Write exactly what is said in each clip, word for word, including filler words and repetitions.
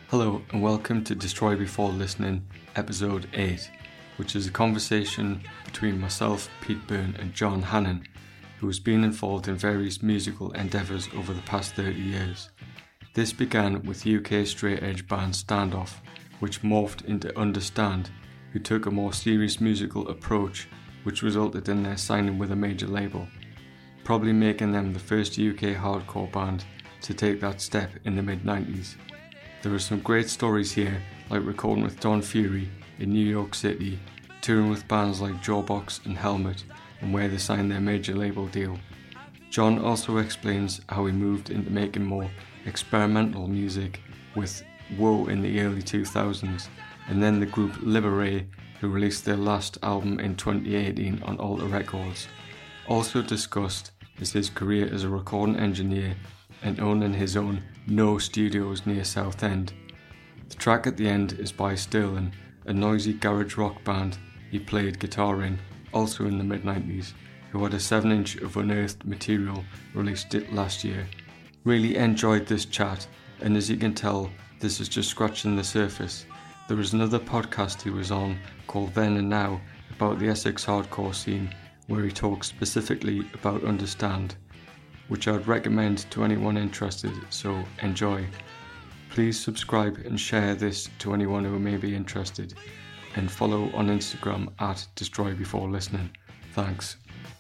Hello and welcome to Destroy Before Listening, episode eight, which is a conversation between myself, Pete Byrne and John Hannon, who has been involved in various musical endeavours over the past thirty years. This began with U K straight edge band Standoff, which morphed into Understand, who took a more serious musical approach, which resulted in their signing with a major label, probably making them the first U K hardcore band to take that step in the mid nineties. There are some great stories here, like recording with Don Fury in New York City, touring with bands like Jawbox and Helmet, and where they signed their major label deal. John also explains how he moved into making more experimental music with Woe in the early two thousands, and then the group Libere, who released their last album in twenty eighteen on Alter Records. Also discussed is his career as a recording engineer and owning his own No Studios near Southend. The track at the end is by Sterling, a noisy garage rock band he played guitar in, also in the mid nineties, who had a seven inch of unearthed material released it last year. Really enjoyed this chat, and as you can tell, this is just scratching the surface. There is another podcast he was on called Then and Now about the Essex hardcore scene, where he talks specifically about Understand, which I'd recommend to anyone interested, so enjoy. Please subscribe and share this to anyone who may be interested, and follow on Instagram at Destroy Before Listening. Thanks.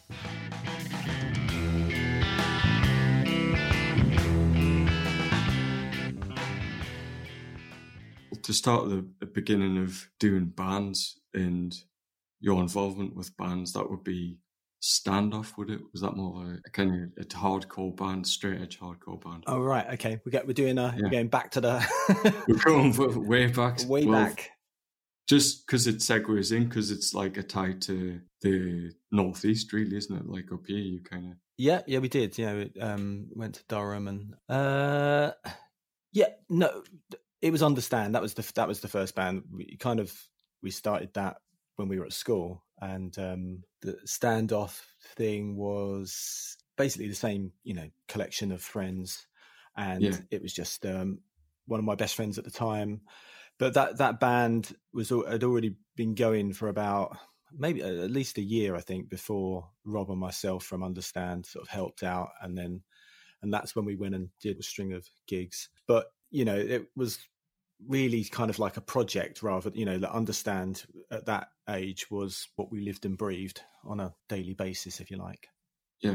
To start at the beginning of doing bands and your involvement with bands, that would be Standoff, would it? Was that more of a, a kind of a hardcore band, straight edge hardcore band? Oh right, okay. We get we're doing a yeah. We're going back to the we're going way back, way well, back. Just because it segues in, because it's like a tie to the northeast, really, isn't it? Like up here, you kind of yeah, yeah, we did. Yeah, we um, went to Durham and uh, yeah, no, it was Understand. That was the that was the first band. We kind of we started that when we were at school. And um, the Standoff thing was basically the same, you know, collection of friends. And yeah. It was just um, one of my best friends at the time. But that, that band was had already been going for about maybe at least a year, I think, before Rob and myself from Understand sort of helped out. And then, and that's when we went and did a string of gigs. But, you know, it was really kind of like a project rather, you know, that Understand at that age was what we lived and breathed on a daily basis, if you like. Yeah.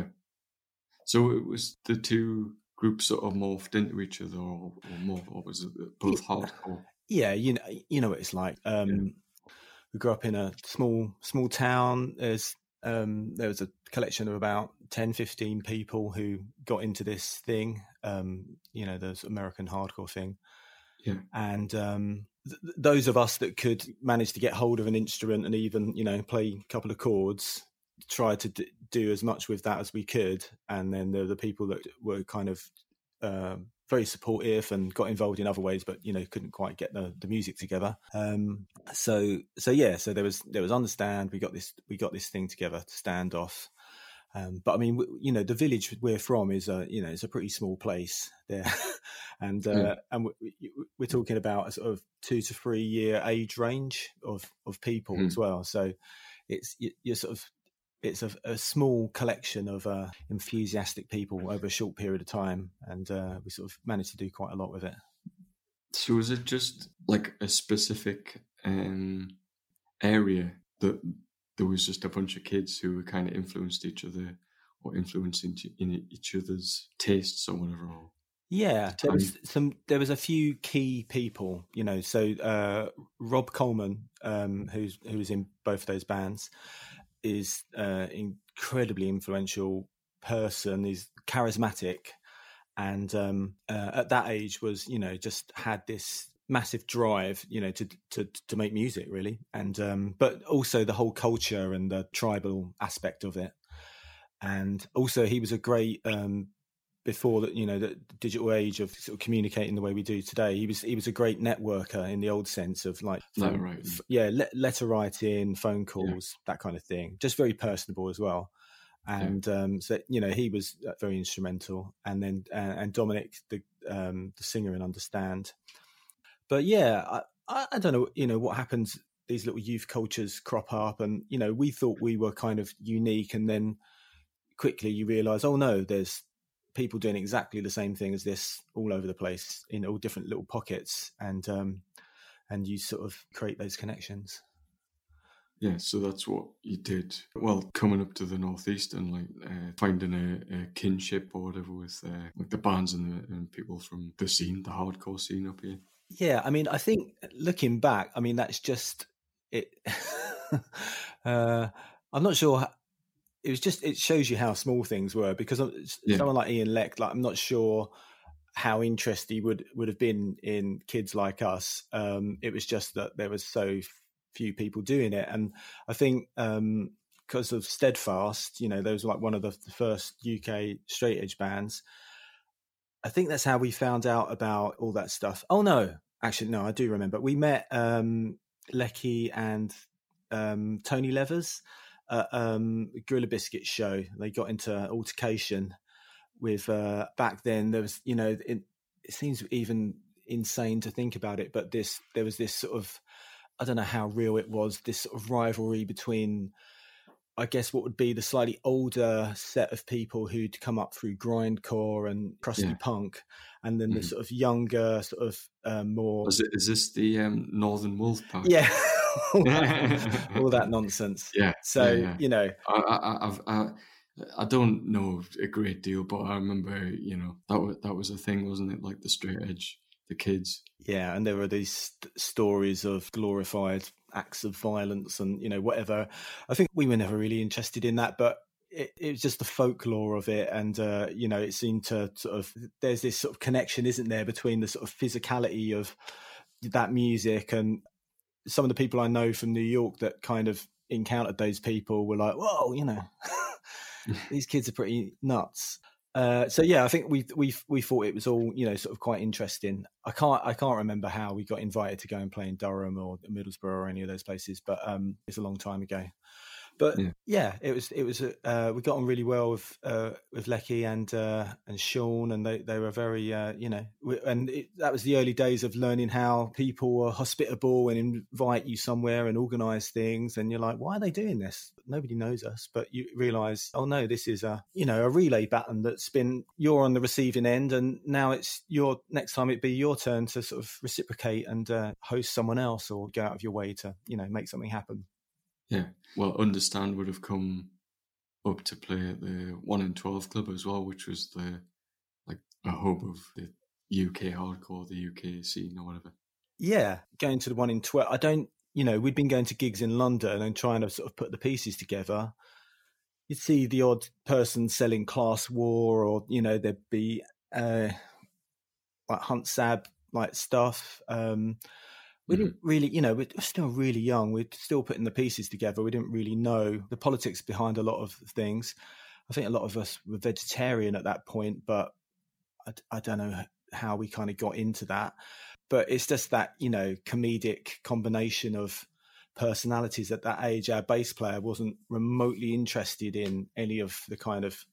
So it was the two groups sort of morphed into each other, or, or more, or was it both hardcore? Yeah, you know, you know what it's like. Um, yeah. We grew up in a small, small town. There's, um, there was a collection of about ten, fifteen people who got into this thing, um, you know, the American hardcore thing. Yeah. And um, th- those of us that could manage to get hold of an instrument and even, you know, play a couple of chords, tried to d- do as much with that as we could. And then there were the people that were kind of uh, very supportive and got involved in other ways, but, you know, couldn't quite get the, the music together. Um, so, so yeah, so there was there was Understand. We got this we got this thing together to Standoff. Um, but I mean, you know, the village we're from is a, you know, it's a pretty small place there, and uh, yeah. and we're talking about a sort of two to three year age range of of people mm. as well. So it's you're sort of it's a, a small collection of uh, enthusiastic people over a short period of time, and uh, we sort of managed to do quite a lot with it. So is it just like a specific um, area that? There was just a bunch of kids who were kind of influenced each other or influencing in each other's tastes or whatever. Yeah, there was some. There was a few key people, you know. So uh, Rob Coleman, um, who's who was in both of those bands, is uh, incredibly influential person. He's charismatic, and um, uh, at that age was, you know, just had this massive drive, you know, to to to make music really, and um but also the whole culture and the tribal aspect of it. And also he was a great um before that, you know, the digital age of sort of communicating the way we do today, he was he was a great networker in the old sense of like phone, right. f- yeah le- letter writing, phone calls, yeah. that kind of thing, just very personable as well. And yeah. um so, you know, he was very instrumental. And then uh, and Dominic, the um the singer in Understand, but yeah, I, I, I don't know, you know, what happens. These little youth cultures crop up, and you know, we thought we were kind of unique, and then quickly you realise, oh no, there's people doing exactly the same thing as this all over the place in all different little pockets, and um, and you sort of create those connections. Yeah, so that's what you did. Well, coming up to the northeast and like uh, finding a, a kinship or whatever with uh, like the bands and, the, and people from the scene, the hardcore scene up here. Yeah, I mean, I think looking back, I mean, that's just it. uh, I'm not sure. How, it was just, it shows you how small things were, because yeah. someone like Ian Leck, like I'm not sure how interested he would would have been in kids like us. Um, it was just that there was so few people doing it, and I think um, because of Steadfast, you know, there was like one of the first U K straight edge bands. I think that's how we found out about all that stuff. Oh no, actually no, I do remember. We met um, Lecky and um, Tony Levers at um, Gorilla Biscuit show. They got into altercation with uh, back then. There was, you know, it, it seems even insane to think about it, but this there was this sort of, I don't know how real it was, this sort of rivalry between, I guess, what would be the slightly older set of people who'd come up through grindcore and crusty yeah. punk, and then the mm. sort of younger, sort of um, more. Is, it, is this the um, Northern Wolf Pack? Yeah, all, that, all that nonsense. Yeah. So yeah, yeah. you know, I, I, I've, I, I don't know a great deal, but I remember, you know, that was, that was a thing, wasn't it? Like the straight edge, the kids. Yeah, and there were these st- stories of glorified acts of violence and, you know, whatever. I think we were never really interested in that, but it, it was just the folklore of it. And, uh, you know, it seemed to sort of, there's this sort of connection, isn't there, between the sort of physicality of that music, and some of the people I know from New York that kind of encountered those people were like, whoa, you know, these kids are pretty nuts. Uh, so yeah, I think we we we thought it was all, you know, sort of quite interesting. I can't I can't remember how we got invited to go and play in Durham or Middlesbrough or any of those places, but um, it's a long time ago. But yeah, yeah it was it was uh, we got on really well with uh, with Lecky and uh, and Sean, and they they were very uh, you know, and it, that was the early days of learning how people were hospitable and invite you somewhere and organise things, and you're like, why are they doing this? Nobody knows us, but you realise, oh no, this is a, you know, a relay baton that's been, you're on the receiving end, and now it's your next time it'd be your turn to sort of reciprocate and uh, host someone else or go out of your way to, you know, make something happen. Yeah, well, Understand would have come up to play at the one in twelve club as well, which was the like a hub of the U K hardcore, the U K scene or whatever. Yeah, going to the one in twelve. I don't, you know, we'd been going to gigs in London and trying to sort of put the pieces together. You'd see the odd person selling Class War, or, you know, there'd be uh, like Hunt Sab like stuff. Um, We didn't really, you know, we're still really young. We're still putting the pieces together. We didn't really know the politics behind a lot of things. I think a lot of us were vegetarian at that point, but I, I don't know how we kind of got into that. But it's just that, you know, comedic combination of personalities at that age. Our bass player wasn't remotely interested in any of the kind of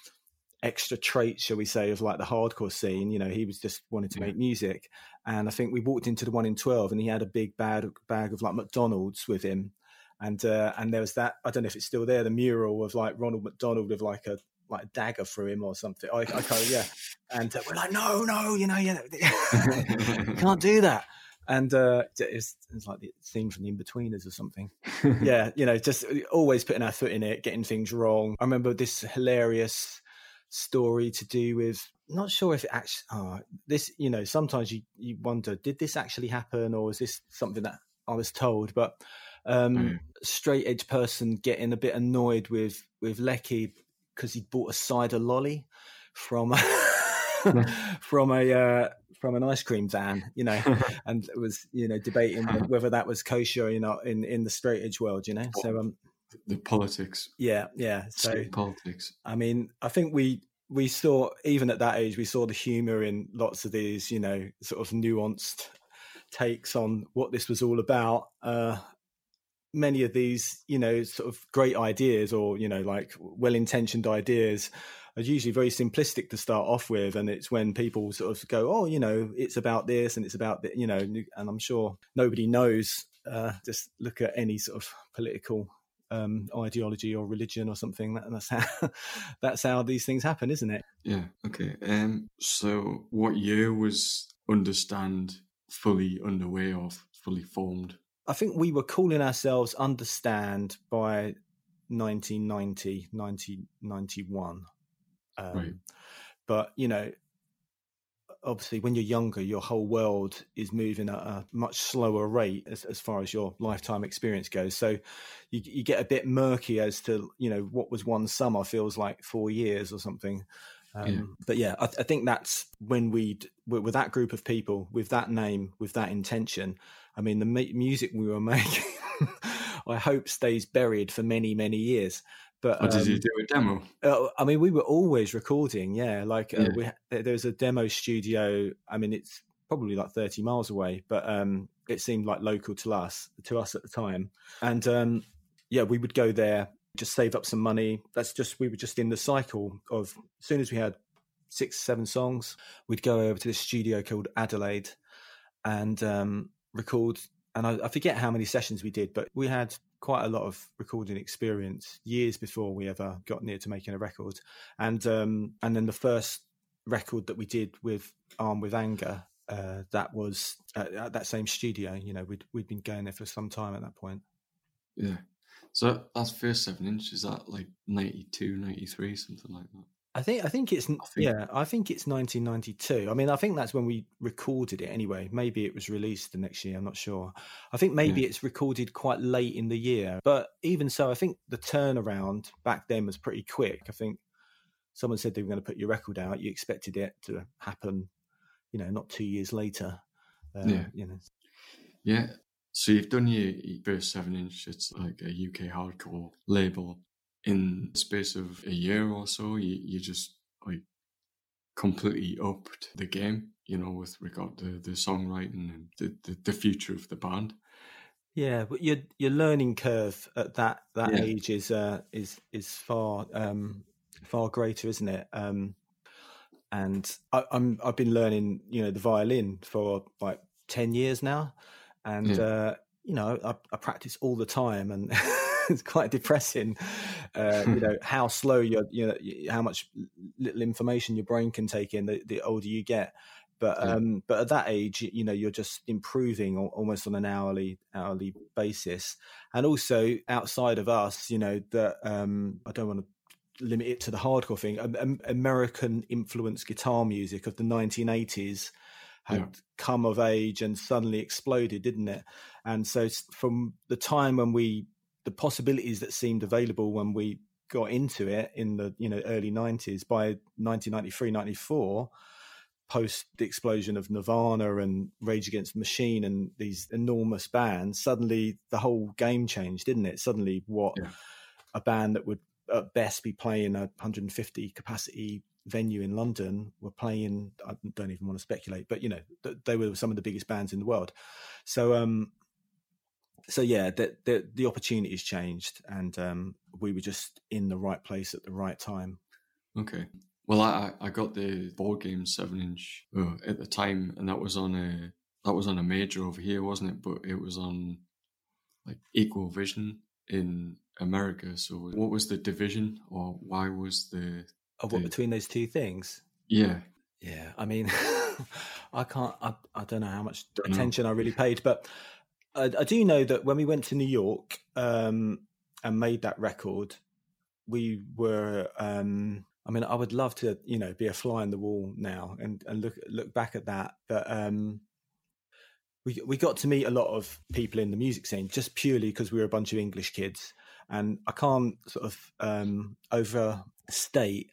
extra traits, shall we say, of like the hardcore scene. You know, he was just wanting to make music. And I think we walked into the one in twelve and he had a big bag, bag of like McDonald's with him. And uh, and there was that, I don't know if it's still there, the mural of like Ronald McDonald with like a like a dagger through him or something. I, I can't, yeah. And uh, we're like, no, no, you know, you, know, you can't do that. And uh, it's, it's like the scene from The In-Betweeners or something. Yeah, you know, just always putting our foot in it, getting things wrong. I remember this hilarious story to do with, not sure if it actually, oh, this, you know, sometimes you, you wonder, did this actually happen, or is this something that I was told? But um, mm. straight edge person getting a bit annoyed with, with Lecky because he'd bought a cider lolly from from a uh, from an ice cream van, you know, and it was, you know, debating whether that was kosher or not in, in the straight edge world, you know. So um, the politics, yeah, yeah. So straight politics. I mean, I think we we saw, even at that age, we saw the humour in lots of these, you know, sort of nuanced takes on what this was all about. Uh, many of these, you know, sort of great ideas, or, you know, like well-intentioned ideas, are usually very simplistic to start off with, and it's when people sort of go, oh, you know, it's about this and it's about that, you know, and I'm sure nobody knows. Uh, just look at any sort of political um, ideology or religion or something. That, that's how that's how these things happen, isn't it? Yeah. Okay. Um. So, what year was Understand fully underway or fully formed? I think we were calling ourselves Understand by nineteen ninety, nineteen ninety-one. Um, Right. But, you know, obviously when you're younger, your whole world is moving at a much slower rate as, as far as your lifetime experience goes. So you, you get a bit murky as to, you know, what was one summer feels like four years or something. Um, Yeah. But yeah, I, I think that's when we'd, with that group of people, with that name, with that intention, I mean, the mu- music we were making, I hope stays buried for many, many years. But Or did um, you do a demo? uh, I mean, we were always recording. Yeah, like uh, Yeah. we there's a demo studio. I mean, it's probably like thirty miles away, but um, it seemed like local to us, to us at the time. And um, yeah, we would go there, just save up some money. That's just we were just in the cycle of as soon as we had six, seven songs, we'd go over to this studio called Adelaide and um, record. And I, I forget how many sessions we did, but we had quite a lot of recording experience years before we ever got near to making a record. And um, and then the first record that we did with Armed with Anger, uh, that was at, at that same studio. You know, we'd we'd been going there for some time at that point. Yeah. So that's first seven inch. Is that like ninety-two, ninety-three, something like that? I think I think it's I think- yeah I think it's nineteen ninety-two. I mean, I think that's when we recorded it anyway. Maybe it was released the next year. I'm not sure. I think maybe Yeah. it's recorded quite late in the year. But even so, I think the turnaround back then was pretty quick. I think someone said they were going to put your record out. You expected it to happen, you know, not two years later. Uh, Yeah. You know. Yeah. So you've done your, your first seven inch. It's like a U K hardcore label. In the space of a year or so, you, you just like completely upped the game, you know, with regard to the songwriting and the, the, the future of the band. Yeah, but your your learning curve at that that Yeah. age is uh, is is far um, far greater, isn't it? Um, and I, I'm I've been learning, you know, the violin for like ten years now, and Yeah. uh, you know, I, I practice all the time, and it's quite depressing. Uh, you know how slow you're, you know, how much little information your brain can take in the, the older you get. But Yeah. um, but at that age, you know, you're just improving al- almost on an hourly hourly basis, and also outside of us, you know, that um, I don't want to limit it to the hardcore thing. Um, um, American influenced guitar music of the nineteen eighties had Yeah. come of age and suddenly exploded, didn't it? And so s- from the time when we, the possibilities that seemed available when we got into it in the, you know, early nineties, by nineteen ninety-three, ninety-four, post the explosion of Nirvana and Rage Against the Machine and these enormous bands, suddenly the whole game changed, didn't it? Suddenly what Yeah. a band that would at best be playing a one hundred fifty capacity venue in London were playing, I don't even want to speculate, but you know, th- they were some of the biggest bands in the world. So, um, so yeah, the, the, the opportunities changed, and um, we were just in the right place at the right time. Okay. Well, I I got the board game seven inch uh, at the time, and that was on a that was on a major over here, wasn't it? But it was on like Equal Vision in America. So what was the division, or why was the Of what the- between those two things? yeah Yeah, I mean, I can't. I, I don't know how much Don't know. attention I really paid, but I, I do know that when we went to New York um, and made that record, we were. Um, I mean, I would love to, you know, be a fly on the wall now and, and look look back at that, but um, we we got to meet a lot of people in the music scene just purely because we were a bunch of English kids, and I can't sort of um, overstate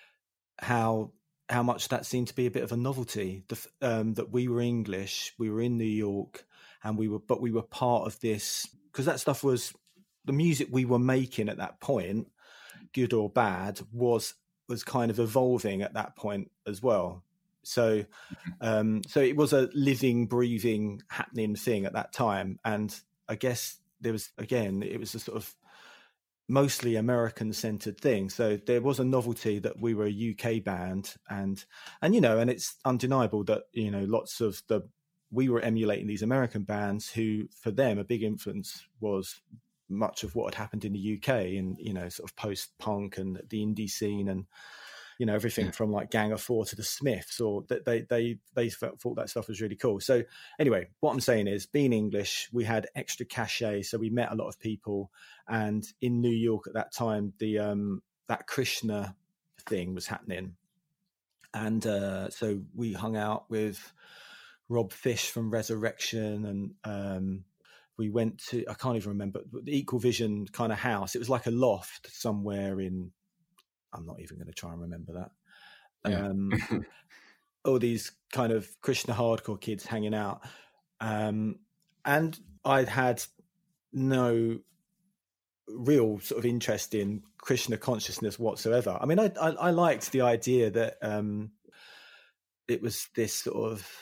how how much that seemed to be a bit of a novelty. The, f- um, that we were English, we were in New York, and we were, but we were part of this because that stuff was the music we were making at that point, good or bad, was was kind of evolving at that point as well. So, um, so it was a living, breathing, happening thing at that time, and I guess there was again, it was a sort of mostly American-centered thing. So there was a novelty that we were a U K band, and and you know, and it's undeniable that you know lots of the we were emulating these American bands who, for them, a big influence was much of what had happened in the U K and you know, sort of post-punk and the indie scene and. You know, everything yeah. from like Gang of Four to the Smiths, or that they they they thought that stuff was really cool. So anyway, what I'm saying is, being English, we had extra cachet, so we met a lot of people. And in New York at that time, the um, that Krishna thing was happening, and uh, so we hung out with Rob Fish from Resurrection, and um, we went to I can't even remember the Equal Vision kind of house. It was like a loft somewhere in. I'm not even going to try and remember that. Yeah. Um, all these kind of Krishna hardcore kids hanging out. Um, and I'd had no real sort of interest in Krishna consciousness whatsoever. I mean, I, I, I liked the idea that um, it was this sort of,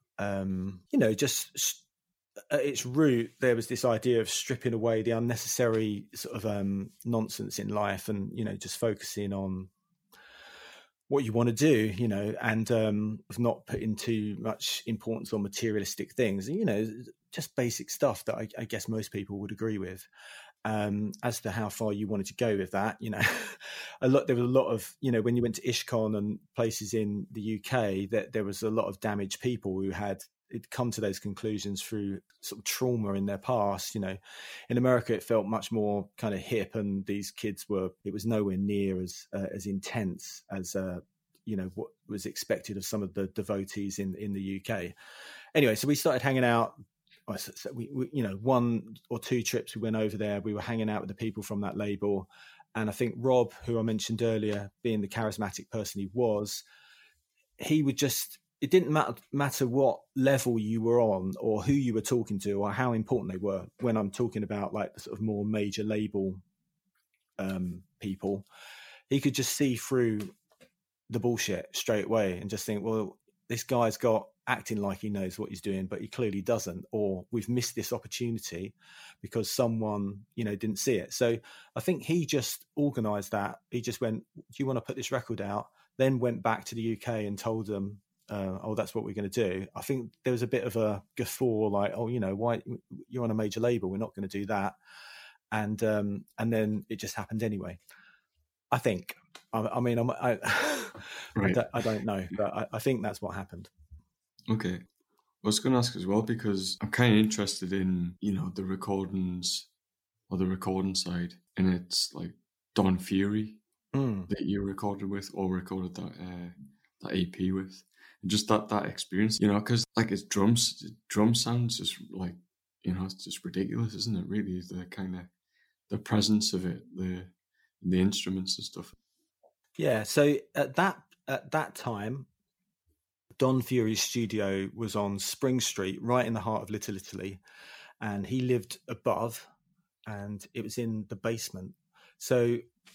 um, you know, just at its root, there was this idea of stripping away the unnecessary sort of um, nonsense in life, and you know, just focusing on what you want to do, you know, and um, not putting too much importance on materialistic things. You know, just basic stuff that I, I guess most people would agree with. Um, as to how far you wanted to go with that, you know, a lot there was a lot of, you know, when you went to IshCon and places in the U K, that there was a lot of damaged people who had. It'd come to those conclusions through sort of trauma in their past. You know, in America, it felt much more kind of hip, and these kids were. It was nowhere near as uh, as intense as uh, you know what was expected of some of the devotees in in the U K. Anyway, so we started hanging out. So we, we, you know, one or two trips we went over there. We were hanging out with the people from that label, and I think Rob, who I mentioned earlier, being the charismatic person he was, he would just. It didn't matter, matter what level you were on or who you were talking to or how important they were. When I'm talking about like the sort of more major label um, people, he could just see through the bullshit straight away and just think, well, this guy's got acting like he knows what he's doing, but he clearly doesn't, or we've missed this opportunity because someone, you know, didn't see it. So I think he just organized that. He just went, do you want to put this record out? Then went back to the U K and told them, Uh, oh, that's what we're going to do. I think there was a bit of a guffaw, like, oh, you know, why you're on a major label? We're not going to do that. And um, and then it just happened anyway. I think. I, I mean, I'm, I, right. I, don't, I don't know, but I, I think that's what happened. Okay. I was going to ask as well, because I'm kind of interested in, you know, the recordings or the recording side, and it's like Don Fury mm. that you recorded with or recorded that uh, that E P with. Just that, that experience, you know, because like his drums, drum sounds just like, you know, it's just ridiculous, isn't it? Really, the kind of the presence of it, the the instruments and stuff. Yeah. So at that at that time, Don Fury's studio was on Spring Street, right in the heart of Little Italy, and he lived above, and it was in the basement. So,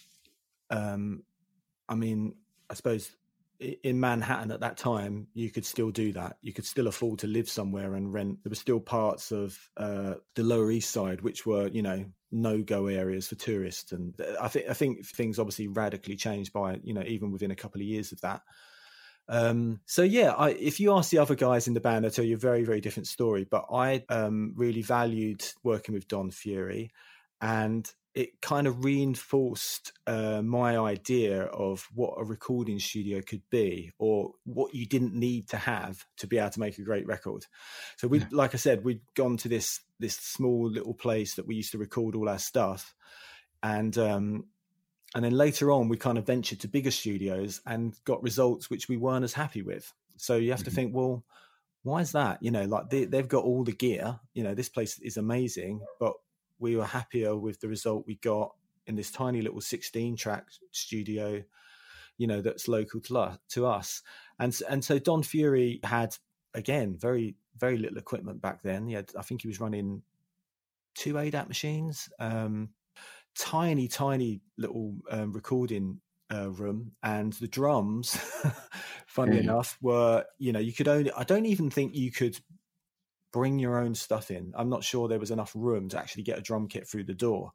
um, I mean, I suppose. In Manhattan at that time, you could still do that. You could still afford to live somewhere and rent. There were still parts of uh, the Lower East Side which were, you know, no-go areas for tourists. And I think I think things obviously radically changed by, you know, even within a couple of years of that. Um, so yeah, I, if you ask the other guys in the band, they'll tell you a very, very different story. But I um, really valued working with Don Fury, and it kind of reinforced uh, my idea of what a recording studio could be, or what you didn't need to have to be able to make a great record. So we, yeah. like I said, we'd gone to this this small little place that we used to record all our stuff, and um, and then later on we kind of ventured to bigger studios and got results which we weren't as happy with. So you have mm-hmm. to think, well, why is that? You know, like they, they've got all the gear. You know, this place is amazing, but we were happier with the result we got in this tiny little sixteen track studio, you know, that's local to, to us. And, and so Don Fury had, again, very, very little equipment back then. He had, I think he was running two A D A T machines, um, tiny, tiny little um, recording uh, room. And the drums, funny mm-hmm. enough, were, you know, you could only, I don't even think you could bring your own stuff in. I'm not sure there was enough room to actually get a drum kit through the door.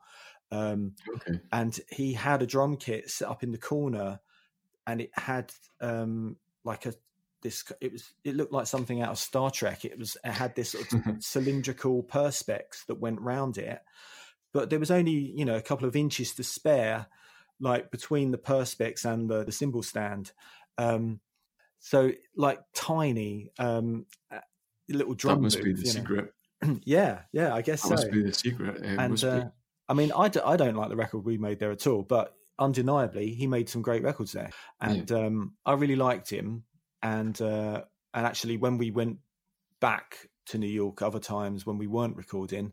Um, Okay. and he had a drum kit set up in the corner, and it had um, like a this. It was it looked like something out of Star Trek. It was it had this sort of cylindrical perspex that went round it, but there was only you know a couple of inches to spare, like between the perspex and the, the cymbal stand. Um, so like tiny um, little drum. That must booth, be the you know. secret. yeah, yeah, I guess That so. must be the secret. It and must uh, be. I mean, I, d- I don't like the record we made there at all, but undeniably, he made some great records there, and yeah. um, I really liked him. And uh, and actually, when we went back to New York other times when we weren't recording,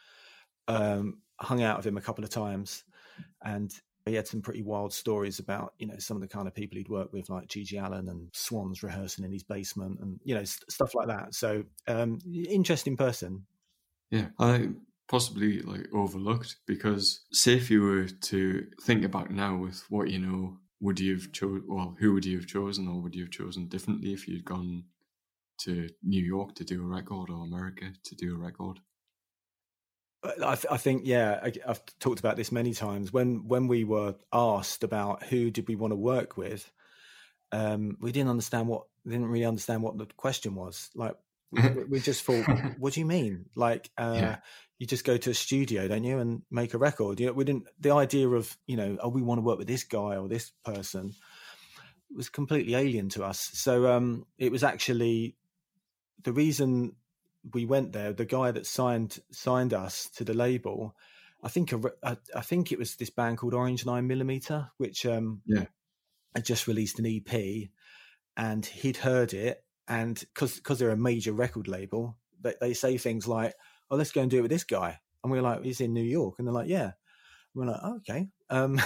um, hung out with him a couple of times, and he had some pretty wild stories about, you know, some of the kind of people he'd worked with, like Gigi Allen and Swans rehearsing in his basement, and you know, st- stuff like that. So, um, interesting person. Yeah, I possibly like overlooked, because say if you were to think about now with what you know, would you have chose? Well, who would you have chosen, or would you have chosen differently if you'd gone to New York to do a record, or America to do a record? I, th- I think, yeah, I, I've talked about this many times. When when we were asked about who did we want to work with, um, we didn't understand what didn't really understand what the question was. Like, we, we just thought, what do you mean? Like, uh, yeah. you just go to a studio, don't you, and make a record? You know, we didn't. The idea of, you know, oh, we want to work with this guy or this person was completely alien to us. So um, it was actually the reason we went there. The guy that signed signed us to the label, I think I, I think it was this band called Orange Nine Millimeter, which um, yeah, had just released an E P, and he'd heard it, and because because they're a major record label, they, they say things like, "Oh, let's go and do it with this guy," and we're like, "He's in New York," and they're like, "Yeah," and we're like, oh, "Okay." Um,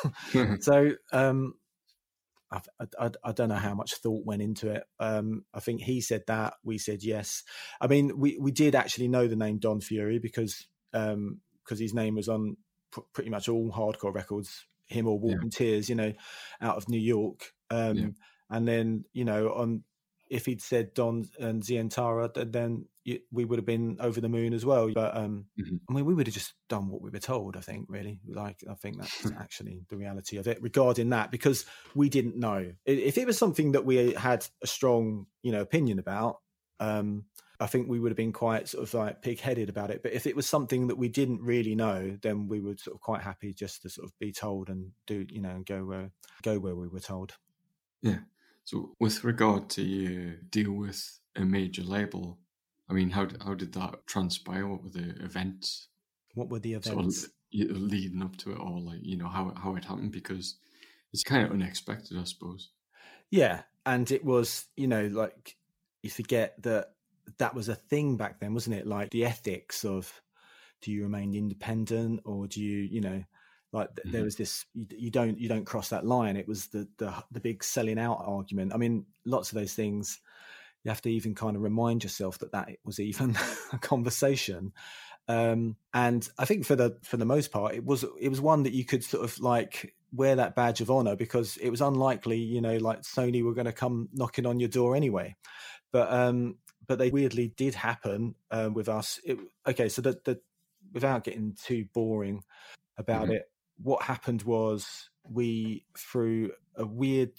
so. Um, I, I, I don't know how much thought went into it. Um, I think he said that, we said yes. I mean, we, we did actually know the name Don Fury because um, because his name was on pr- pretty much all hardcore records, him or Walking yeah. Tears, you know, out of New York. Um, yeah. And then, you know, on if he'd said Don and Zientara, then we would have been over the moon as well. But um, mm-hmm. I mean, we would have just done what we were told, I think, really. Like, I think that's actually the reality of it regarding that, because we didn't know. If it was something that we had a strong, you know, opinion about, um, I think we would have been quite sort of like pig-headed about it. But if it was something that we didn't really know, then we were sort of quite happy just to sort of be told and do, you know, and go where, go where we were told. Yeah. So with regard to your deal with a major label, I mean, how how did that transpire? What were the events? What were the events? Sort of leading up to it, or like, you know, how, how it happened? Because it's kind of unexpected, I suppose. Yeah. And it was, you know, like, you forget that that was a thing back then, wasn't it? Like the ethics of, do you remain independent, or do you, you know, like th- mm-hmm. there was this, you, you don't, you don't cross that line. It was the, the, the big selling out argument. I mean, lots of those things, you have to even kind of remind yourself that that was even a conversation. Um, and I think for the, for the most part, it was, it was one that you could sort of like wear that badge of honor, because it was unlikely, you know, like Sony were going to come knocking on your door anyway. But, um, but they weirdly did happen um, with us. It, okay. So the, the, without getting too boring about mm-hmm. it, what happened was we, through a weird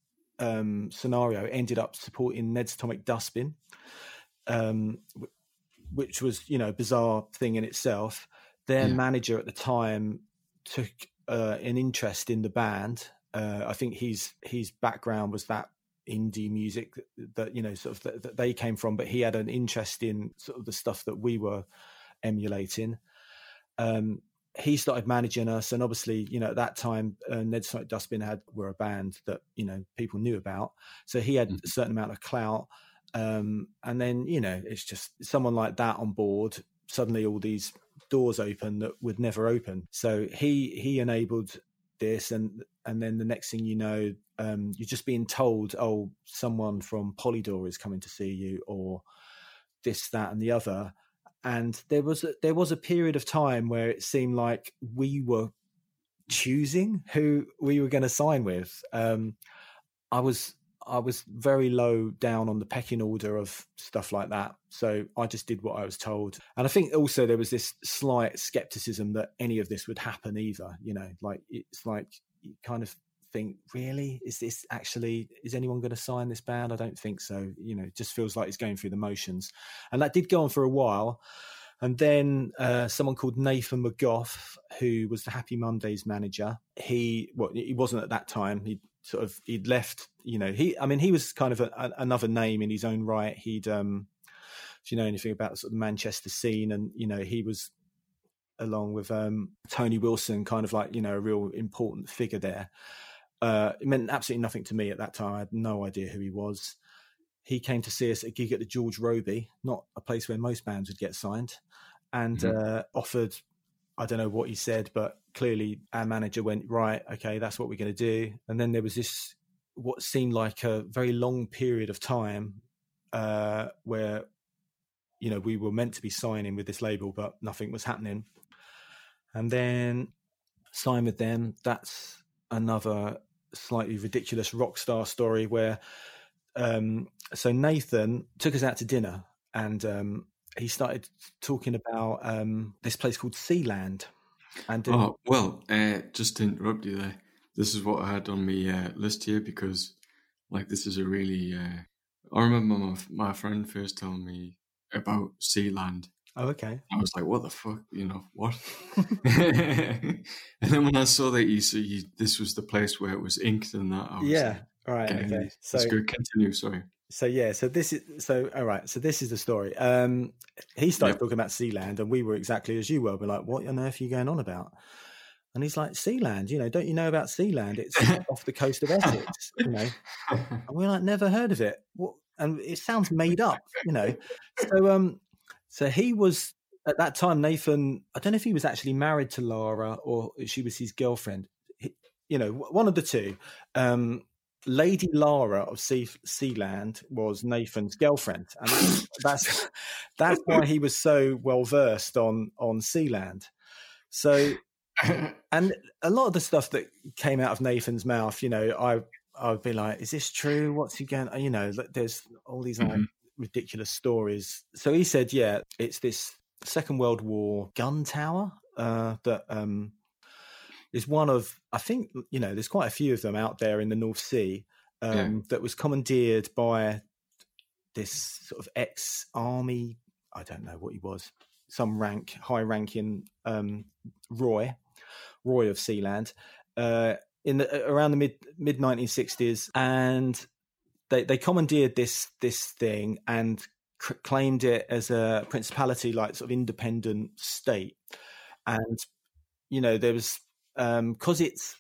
um, scenario, ended up supporting Ned's Atomic Dustbin, um, which was, you know, a bizarre thing in itself. Their yeah. manager at the time took uh, an interest in the band. Uh, I think his his background was that indie music that, that you know, sort of that, that they came from, but he had an interest in sort of the stuff that we were emulating. Um, he started managing us, and obviously, you know, at that time, uh, Ned's Atomic Dustbin had were a band that, you know, people knew about, so he had mm-hmm. a certain amount of clout. Um, and then, you know, it's just someone like that on board. Suddenly, all these doors open that would never open. So he he enabled this, and and then the next thing you know, um, you're just being told, oh, someone from Polydor is coming to see you, or this, that, and the other. And there was a, there was a period of time where it seemed like we were choosing who we were going to sign with. Um, I was I was very low down on the pecking order of stuff like that. So I just did what I was told. And I think also there was this slight skepticism that any of this would happen either. You know, like it's like you kind of think, really, is this actually, is anyone going to sign this band? I don't think so. You know, it just feels like it's going through the motions. And that did go on for a while. And then uh, someone called Nathan McGough, who was the Happy Mondays manager, he, well, he wasn't at that time. He sort of, he'd left, you know, he, I mean, he was kind of a, a, another name in his own right. He'd, um, if you know anything about sort of the Manchester scene, and, you know, he was, along with um, Tony Wilson, kind of like, you know, a real important figure there. Uh, it meant absolutely nothing to me at that time. I had no idea who he was. He came to see us at a gig at the George Robey, not a place where most bands would get signed, and mm-hmm. uh, offered, I don't know what he said, but clearly our manager went, right, okay, that's what we're going to do. And then there was this, what seemed like a very long period of time uh, where, you know, we were meant to be signing with this label, but nothing was happening. And then signed with them. That's another slightly ridiculous rock star story where, um, so Nathan took us out to dinner, and um, he started talking about um, this place called Sealand. And uh, oh well, uh, just to interrupt you there, this is what I had on my uh, list here, because like this is a really. Uh, I remember my my friend first telling me about Sealand. Oh, okay. I was like, what the fuck, you know, what? And then when I saw that you see this was the place where it was inked and that, I was yeah, like, all right, okay. okay. So that's good. Continue, sorry. So yeah, so this is so all right. So this is the story. Um, he started yep. talking about Sealand, and we were exactly as you were. We're like, what on earth are you going on about? And he's like, Sealand, you know, don't you know about Sealand? It's off the coast of Essex, you know. And we're like, never heard of it. What? And it sounds made up, you know. So um. So he was, at that time, Nathan, I don't know if he was actually married to Lara or she was his girlfriend. He, you know, one of the two. Um, Lady Lara of sea, Sealand was Nathan's girlfriend. And that's, that's, that's why he was so well-versed on, on Sealand. So, and a lot of the stuff that came out of Nathan's mouth, you know, I, I'd be like, is this true? What's he going, you know, there's all these like, mm-hmm. ridiculous stories. So he said, yeah, it's this Second World War gun tower uh, that um, is one of, I think, you know, there's quite a few of them out there in the North Sea um, yeah. that was commandeered by this sort of ex-army, I don't know what he was, some rank, high-ranking um, Roy, Roy of Sealand, uh, in the, around the mid mid nineteen sixties, and They they commandeered this this thing and c- claimed it as a principality, like sort of independent state. And you know there was um, because it's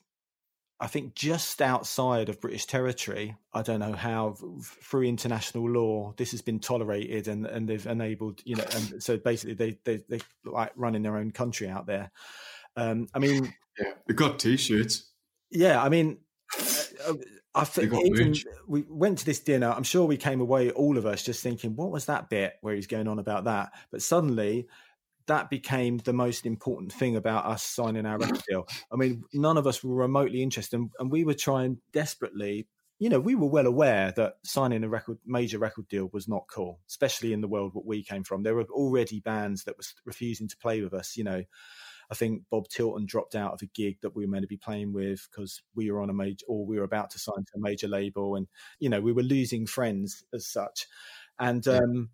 I think just outside of British territory. I don't know how through international law this has been tolerated and, and they've enabled you know. And so basically they they they like running their own country out there. Um, I mean, yeah, they got T-shirts. Yeah, I mean. Uh, I think even, we went to this dinner. I'm sure we came away, all of us, just thinking, what was that bit where he's going on about that? But suddenly that became the most important thing about us signing our record deal. I mean, none of us were remotely interested, and, and we were trying desperately. You know, we were well aware that signing a record, major record deal was not cool, especially in the world what we came from. There were already bands that were refusing to play with us, you know. I think Bob Tilton dropped out of a gig that we were meant to be playing with because we were on a major, or we were about to sign to a major label, and you know we were losing friends as such. And um,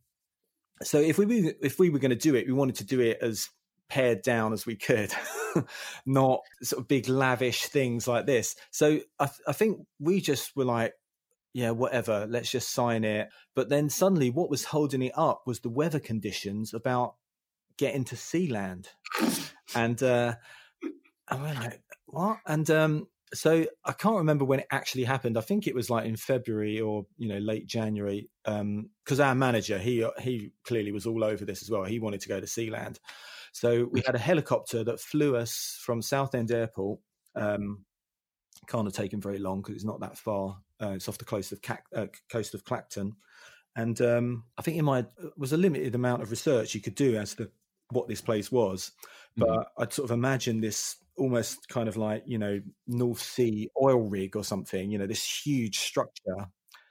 so if we were, if we were going to do it, we wanted to do it as pared down as we could, not sort of big lavish things like this. So I, I think we just were like, yeah, whatever, let's just sign it. But then suddenly, what was holding it up was the weather conditions about getting to Sealand. And uh, I went like, what? And um, so I can't remember when it actually happened. I think it was like in February or, you know, late January. Um, because our manager, he he clearly was all over this as well. He wanted to go to Sealand. So we had a helicopter that flew us from Southend Airport. Um, can't have taken very long because it's not that far. Uh, it's off the coast of Cac- uh, coast of Clacton. And um, I think in my was a limited amount of research you could do as to what this place was, but mm-hmm. I'd sort of imagine this almost kind of like, you know, North Sea oil rig or something, you know, this huge structure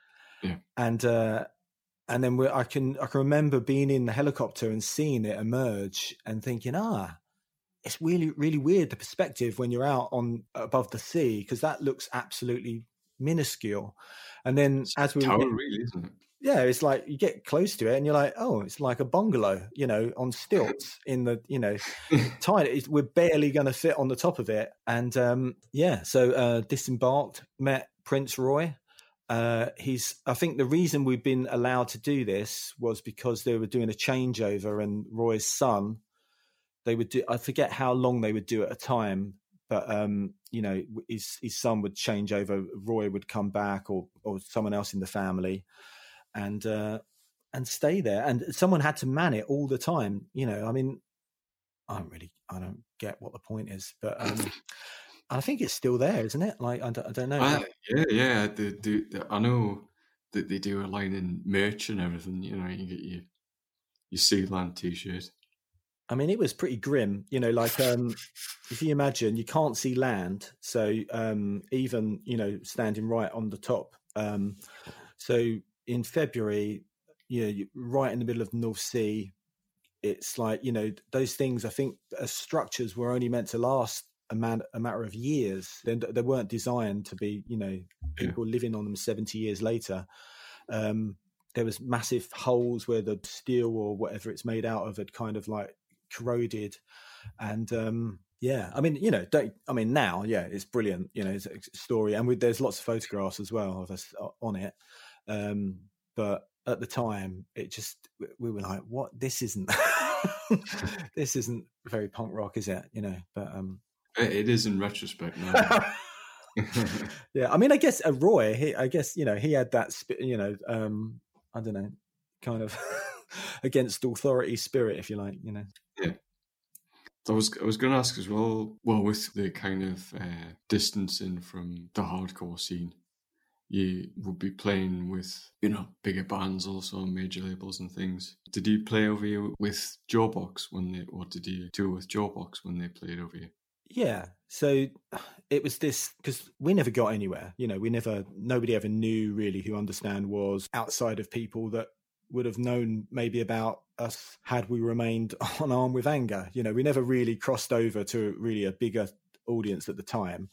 Yeah. And uh, and then we, I can I can remember being in the helicopter and seeing it emerge and thinking, ah, it's really really weird the perspective when you're out on above the sea, because that looks absolutely minuscule. And then It's as we tower, were, really, isn't it? yeah, it's like you get close to it and you're like, oh, it's like a bungalow, you know, on stilts in the, you know, tiny. It's, we're barely going to fit on the top of it. And um, yeah, so uh, disembarked, met Prince Roy. Uh, he's. I think the reason we've been allowed to do this was because they were doing a changeover, and Roy's son, they would do. I forget how long they would do at a time, but um, you know, his his son would change over. Roy would come back, or or someone else in the family, and uh, and stay there. And someone had to man it all the time. You know, I mean, I don't really, I don't get what the point is, but. Um, I think it's still there, isn't it? Like I don't, I don't know. Uh, yeah, yeah. They do. They, I know that they do a line in merch and everything. You know, you get your your Sealand T-shirt. I mean, it was pretty grim. You know, like um, if you imagine, you can't see land, so um, even you know, standing right on the top. Um, so in February, you know, you, right in the middle of the North Sea, it's like you know those things. I think uh, structures were only meant to last a, man, a matter of years. They, they weren't designed to be, you know, people yeah. living on them seventy years later. Um, there was massive holes where the steel or whatever it's made out of had kind of like corroded. And um, yeah, I mean, you know, don't, I mean, now, yeah, it's brilliant. You know, it's a story. And we, there's lots of photographs as well of us on it. Um, but at the time, it just, we were like, what? This isn't, this isn't very punk rock, is it? You know, but um, it is in retrospect now. Yeah, I mean, I guess uh, Roy, he, I guess, you know, he had that, you know, um, I don't know, kind of against authority spirit, if you like, you know. Yeah. I was I was going to ask as well, well, with the kind of uh, distancing from the hardcore scene, you would be playing with, you know, bigger bands also, major labels and things. Did you play over here with Jawbox when they, or did you do with Jawbox when they played over here? Yeah, so it was this, because we never got anywhere, you know, we never, nobody ever knew really who Understand was outside of people that would have known maybe about us had we remained on Armed with Anger. You know, we never really crossed over to really a bigger audience at the time.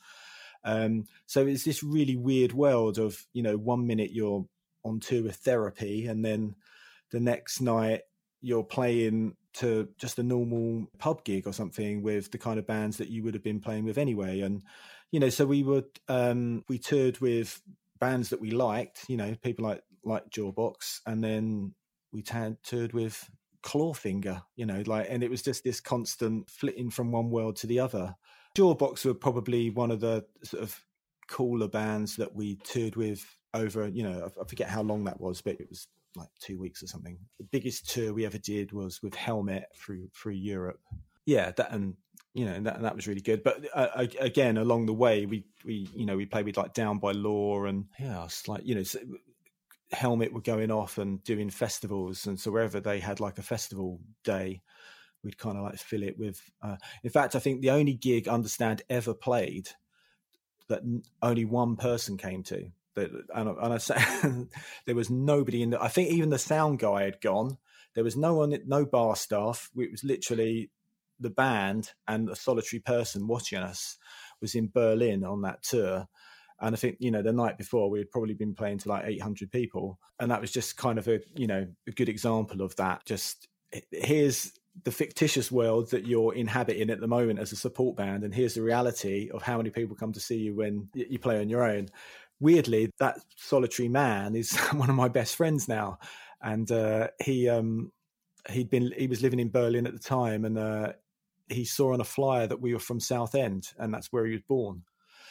Um, so it's this really weird world of, you know, one minute you're on tour with Therapy and then the next night you're playing to just a normal pub gig or something with the kind of bands that you would have been playing with anyway. And, you know, so we would, um, we toured with bands that we liked, you know, people like, like Jawbox, and then we t- toured with Clawfinger, you know, like, and it was just this constant flitting from one world to the other. Jawbox were probably one of the sort of cooler bands that we toured with over, you know, I forget how long that was, but it was like two weeks or something. The biggest tour we ever did was with Helmet through through Europe. Yeah, that and you know that that was really good. But uh, again, along the way, we we you know we played with like Down by Law and yeah, it's like you know. So, Helmet were going off and doing festivals, and so wherever they had like a festival day, we'd kind of like fill it with. Uh, in fact, I think the only gig Understand ever played that only one person came to, that and, and I say there was nobody in the. I think even the sound guy had gone. There was no one, no bar staff. It was literally the band and a solitary person watching us. Was in Berlin on that tour. And I think, you know, the night before we had probably been playing to like eight hundred people. And that was just kind of a, you know, a good example of that. Just here's the fictitious world that you're inhabiting at the moment as a support band. And here's the reality of how many people come to see you when you play on your own. Weirdly, that solitary man is one of my best friends now. And uh, he, um, he'd been, he was living in Berlin at the time. And uh, he saw on a flyer that we were from Southend, and that's where he was born.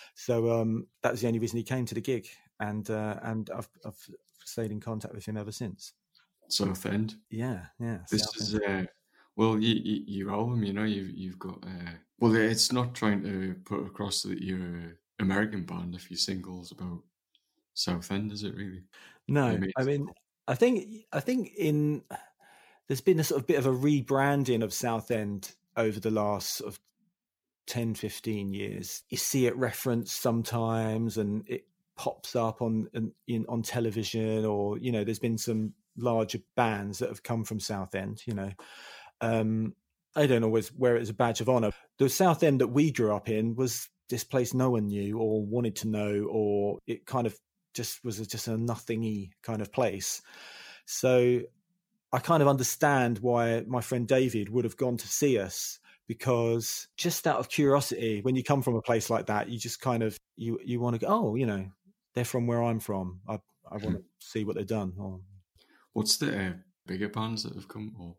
So um, that was the only reason he came to the gig, and uh, and I've, I've stayed in contact with him ever since. Southend, yeah, yeah. This Southend. is uh, well, you, you, your album, you know, you've you've got uh, well, it's not trying to put across that you're an American band if your singles about Southend, is it really? No, I mean, I think I think in there's been a sort of bit of a rebranding of Southend over the last sort of ten, fifteen years. You see it referenced sometimes, and it pops up on in on television, or you know, there's been some larger bands that have come from Southend. You know, um, I don't always wear it as a badge of honour. The Southend that we grew up in was this place no one knew or wanted to know, or it kind of just was a, just a nothingy kind of place. So I kind of understand why my friend David would have gone to see us, because just out of curiosity, when you come from a place like that, you just kind of, you, you want to go, oh, you know, they're from where I'm from. I I want to see what they've done. Or, what's the uh, bigger bands that have come? Or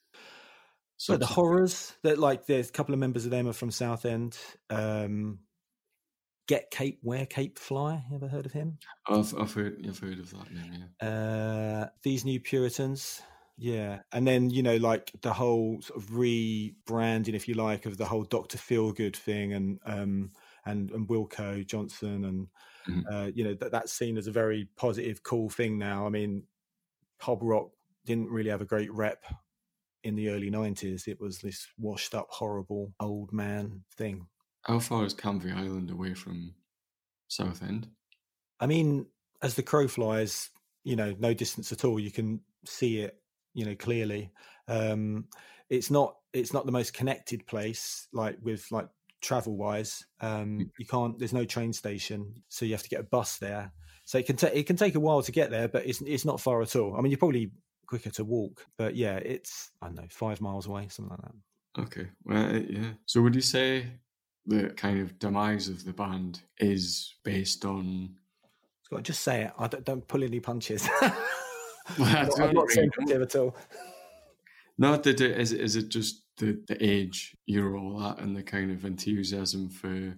so the Horrors, that like there's a couple of members of them are from Southend. Um, Get Cape, Wear Cape Fly. You ever heard of him? I've I've heard I've heard of that name. Yeah. Uh, These New Puritans. Yeah, and then you know, like the whole sort of rebranding, if you like, of the whole Doctor Feelgood thing, and um, and and Wilco Johnson, and mm-hmm. uh, you know that that's seen as a very positive, cool thing now. I mean, pub rock didn't really have a great rep in the early nineties. It was this washed up, horrible old man thing. How far is Canvey Island away from Southend? I mean, as the crow flies, you know, no distance at all. You can see it, you know, clearly. Um, it's not it's not the most connected place, like with like travel wise. Um, you can't. There's no train station, so you have to get a bus there. So it can take it can take a while to get there, but it's it's not far at all. I mean, you're probably quicker to walk, but yeah, it's I don't know, five miles away, something like that. Okay, well, yeah. So would you say the kind of demise of the band is based on? Scott, just say it. I don't, don't pull any punches. Well, I'm not, I'm not sensitive at all. No, did it, is, is it just the, the age you're all at and the kind of enthusiasm for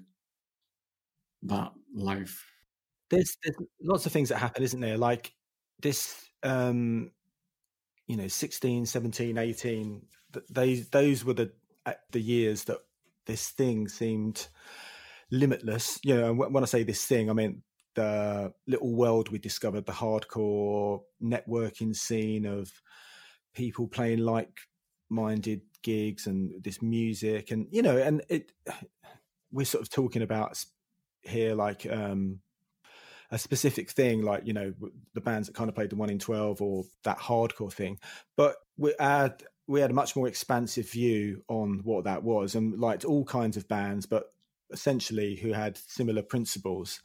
that life? There's, there's lots of things that happen, isn't there? Like this, um, you know, sixteen, seventeen, eighteen, they, those were the the years that this thing seemed limitless. You know, when I say this thing, I mean the little world we discovered, the hardcore networking scene of people playing like-minded gigs and this music, and you know, and it we're sort of talking about here like um a specific thing, like, you know, the bands that kind of played the one in twelve or that hardcore thing, but we had we had a much more expansive view on what that was, and liked all kinds of bands, but essentially who had similar principles.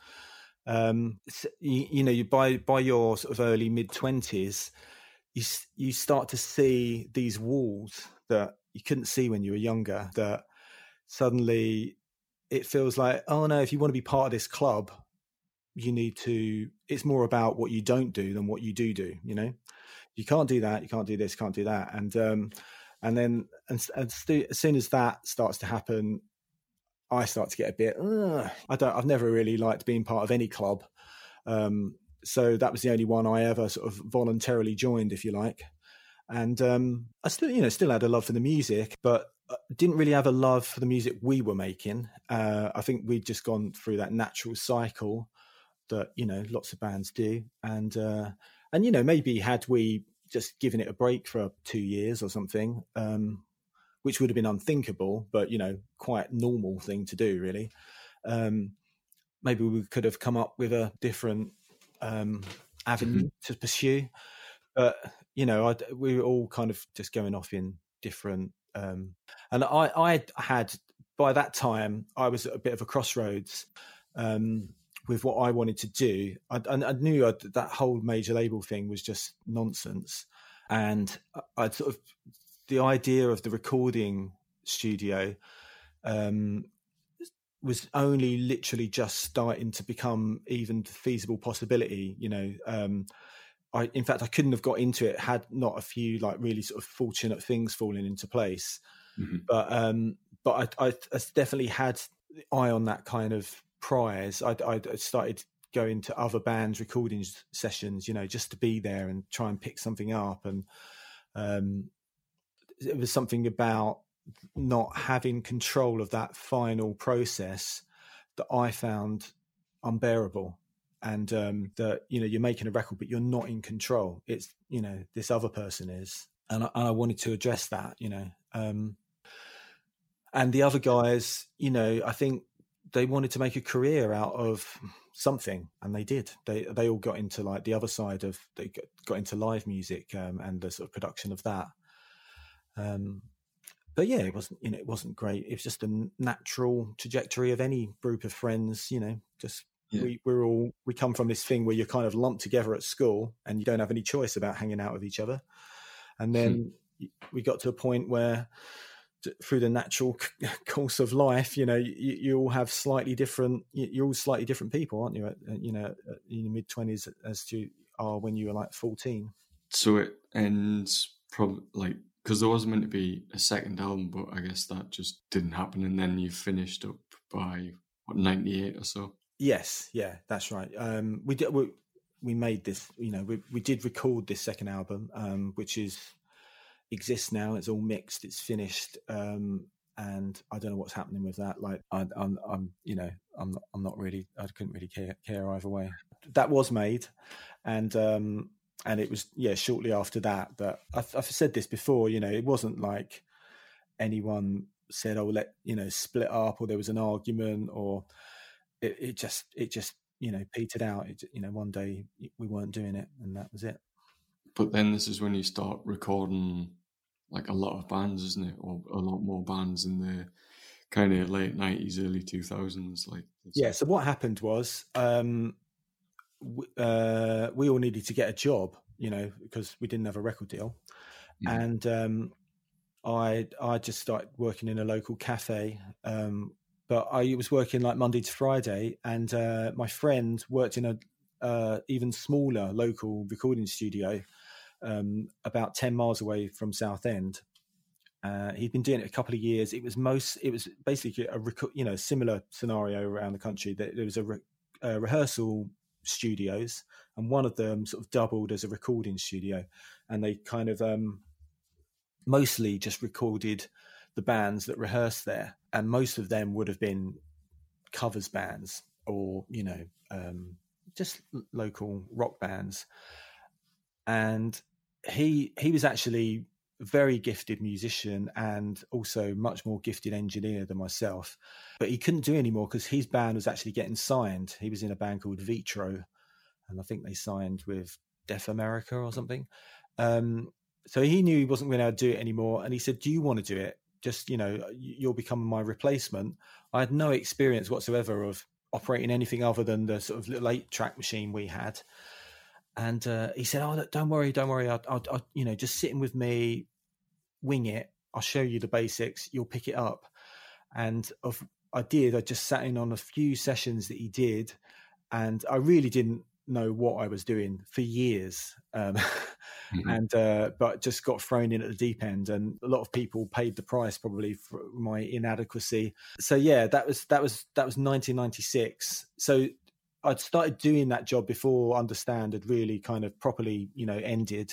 Um, you, you know, you by by your sort of early mid twenties, you you start to see these walls that you couldn't see when you were younger. That suddenly it feels like, oh no, if you want to be part of this club, you need to. It's more about what you don't do than what you do do. You know, you can't do that, you can't do this, can't do that, and um, and then and, and st- as soon as that starts to happen, I start to get a bit, Ugh. I don't, I've never really liked being part of any club. Um, so that was the only one I ever sort of voluntarily joined, if you like. And um, I still, you know, still had a love for the music, but didn't really have a love for the music we were making. Uh, I think we'd just gone through that natural cycle that, you know, lots of bands do. And, uh, and, you know, maybe had we just given it a break for two years or something, um, which would have been unthinkable, but, you know, quite normal thing to do, really. Um, maybe we could have come up with a different um, avenue mm-hmm. to pursue. But, you know, I'd, we were all kind of just going off in different... Um, and I, I had, by that time, I was at a bit of a crossroads um, with what I wanted to do. I, I knew I'd, that whole major label thing was just nonsense. And I'd sort of... the idea of the recording studio um, was only literally just starting to become even a feasible possibility. You know, um, I, in fact, I couldn't have got into it had not a few like really sort of fortunate things falling into place. Mm-hmm. But um, but I, I, I definitely had the eye on that kind of prize. I, I started going to other bands' recording sessions, you know, just to be there and try and pick something up. And um, it was something about not having control of that final process that I found unbearable. And um, that, you know, you're making a record, but you're not in control. It's, you know, this other person is. And I, and I wanted to address that, you know. Um, and the other guys, you know, I think they wanted to make a career out of something, and they did. They they all got into like the other side of they got into live music um, and the sort of production of that. Um, but yeah, it wasn't you know it wasn't great. It was just a natural trajectory of any group of friends. You know, just yeah. we we're all we come from this thing where you're kind of lumped together at school, and you don't have any choice about hanging out with each other. And then hmm. we got to a point where, through the natural course of life, you know, you, you all have slightly different, you're all slightly different people, aren't you? At, you know, in your mid twenties as to are when you were like fourteen. So it ends probably like, because there was meant to be a second album, but I guess that just didn't happen. And then you finished up by what, ninety-eight or so? Yes. Yeah, that's right. Um, we did, we, we made this, you know, we, we did record this second album, um, which is, exists now. It's all mixed, it's finished, um and I don't know what's happening with that. Like I, I'm I'm you know I'm not, I'm not really I couldn't really care, care either way. That was made, and um and it was yeah shortly after that that I've, I've said this before, you know it wasn't like anyone said, oh, let you know split up, or there was an argument, or it, it just it just you know petered out. It, you know one day we weren't doing it, and that was it. But then this is when you start recording like a lot of bands, isn't it? Or a lot more bands in the kind of late nineties, early two thousands. Like, yeah. So what happened was um, w- uh, we all needed to get a job, you know, because we didn't have a record deal. Mm. And um, I I just started working in a local cafe. Um, but I was working like Monday to Friday, and uh, my friend worked in a uh, even smaller local recording studio um, about ten miles away from Southend. Uh, he'd been doing it a couple of years. It was most, it was basically a, you know, similar scenario around the country. That there was a, re, a rehearsal studios, and one of them sort of doubled as a recording studio. And they kind of um, mostly just recorded the bands that rehearsed there. And most of them would have been covers bands, or, you know, um, just local rock bands. And he he was actually a very gifted musician, and also much more gifted engineer than myself. But he couldn't do any more because his band was actually getting signed. He was in a band called Vitro, and I think they signed with Def America or something. Um, so he knew he wasn't going to do it anymore. And he said, do you want to do it? Just, you know, you'll become my replacement. I had no experience whatsoever of operating anything other than the sort of little eight track machine we had. And uh, he said, oh, look, don't worry, don't worry. I'll, I'll, I'll, you know, just sit in with me, wing it. I'll show you the basics. You'll pick it up. And of, I did. I just sat in on a few sessions that he did. And I really didn't know what I was doing for years. Um, mm-hmm. And, uh, but just got thrown in at the deep end. And a lot of people paid the price probably for my inadequacy. So yeah, that was, that was, that was nineteen ninety-six. So I'd started doing that job before Understand had really kind of properly, you know, ended.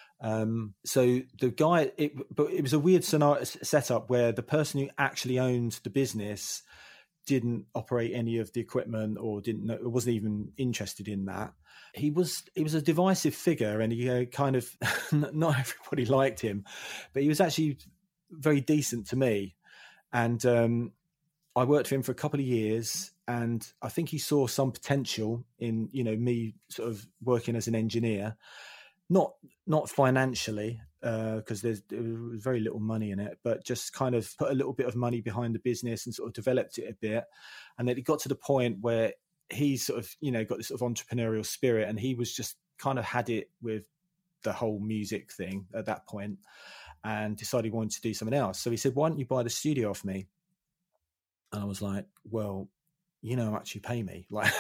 Um, so the guy, it, but it was a weird scenario setup where the person who actually owned the business didn't operate any of the equipment, or didn't know, wasn't even interested in that. He was, he was a divisive figure, and he uh, kind of, not everybody liked him, but he was actually very decent to me. And um, I worked for him for a couple of years. And I think he saw some potential in, you know, me sort of working as an engineer, not not financially, because uh, there's there was very little money in it, but just kind of put a little bit of money behind the business and sort of developed it a bit. And then it got to the point where he sort of, you know, got this sort of entrepreneurial spirit, and he was just kind of had it with the whole music thing at that point, and decided he wanted to do something else. So he said, why don't you buy the studio off me? And I was like, well, you know how much you pay me? Like,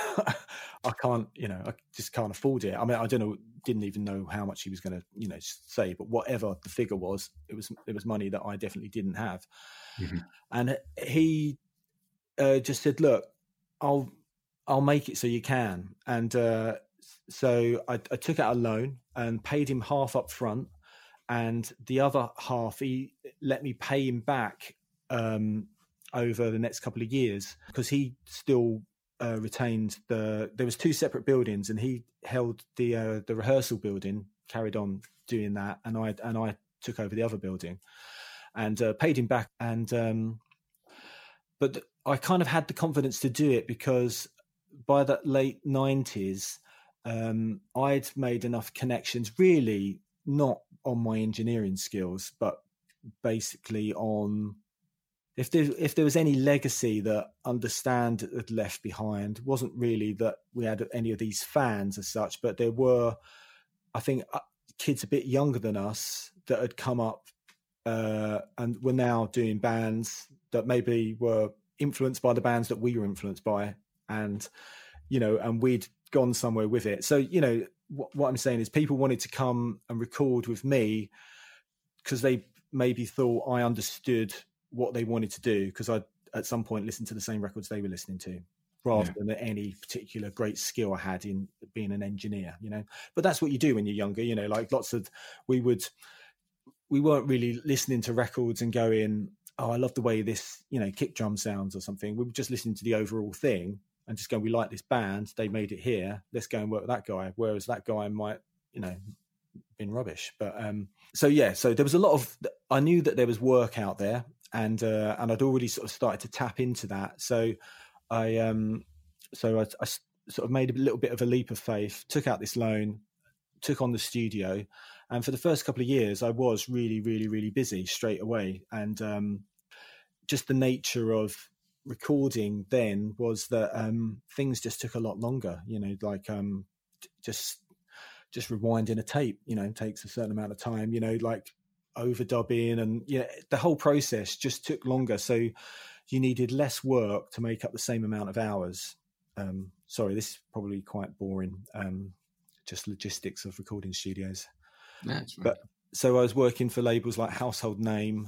I can't, you know, I just can't afford it. I mean, I don't know, didn't even know how much he was going to, you know, say, but whatever the figure was, it was, it was money that I definitely didn't have. Mm-hmm. And he uh, just said, look, I'll, I'll make it so you can. And uh, so I, I took out a loan and paid him half up front, and the other half, he let me pay him back um, over the next couple of years, because he still uh, retained the, there was two separate buildings, and he held the uh, the rehearsal building, carried on doing that, and I and I took over the other building, and uh, paid him back. And um, but I kind of had the confidence to do it because by the late nineties, um, I'd made enough connections, really not on my engineering skills, but basically on if there if there was any legacy that Understand had left behind, wasn't really that we had any of these fans as such, but there were, I think, kids a bit younger than us that had come up uh, and were now doing bands that maybe were influenced by the bands that we were influenced by, and you know, and we'd gone somewhere with it. So you know, what, what I'm saying is, people wanted to come and record with me because they maybe thought I understood what they wanted to do, because I at some point listened to the same records they were listening to, rather yeah. than any particular great skill I had in being an engineer, you know. But that's what you do when you're younger, you know, like lots of, we would, we weren't really listening to records and going, oh, I love the way this, you know, kick drum sounds or something. We were just listening to the overall thing and just going, we like this band, they made it here, let's go and work with that guy. Whereas that guy might, you know, been rubbish. But um, so, yeah, so there was a lot of, I knew that there was work out there, and uh, and I'd already sort of started to tap into that. So I, um, so I, I sort of made a little bit of a leap of faith, took out this loan, took on the studio, and for the first couple of years, I was really, really, really busy straight away. And um, just the nature of recording then was that um, things just took a lot longer. You know, like um, just just rewinding a tape, you know, takes a certain amount of time. You know, like overdubbing, and you know, the whole process just took longer. So you needed less work to make up the same amount of hours. Um, sorry, this is probably quite boring. Um, just logistics of recording studios. That's right. But so I was working for labels like Household Name,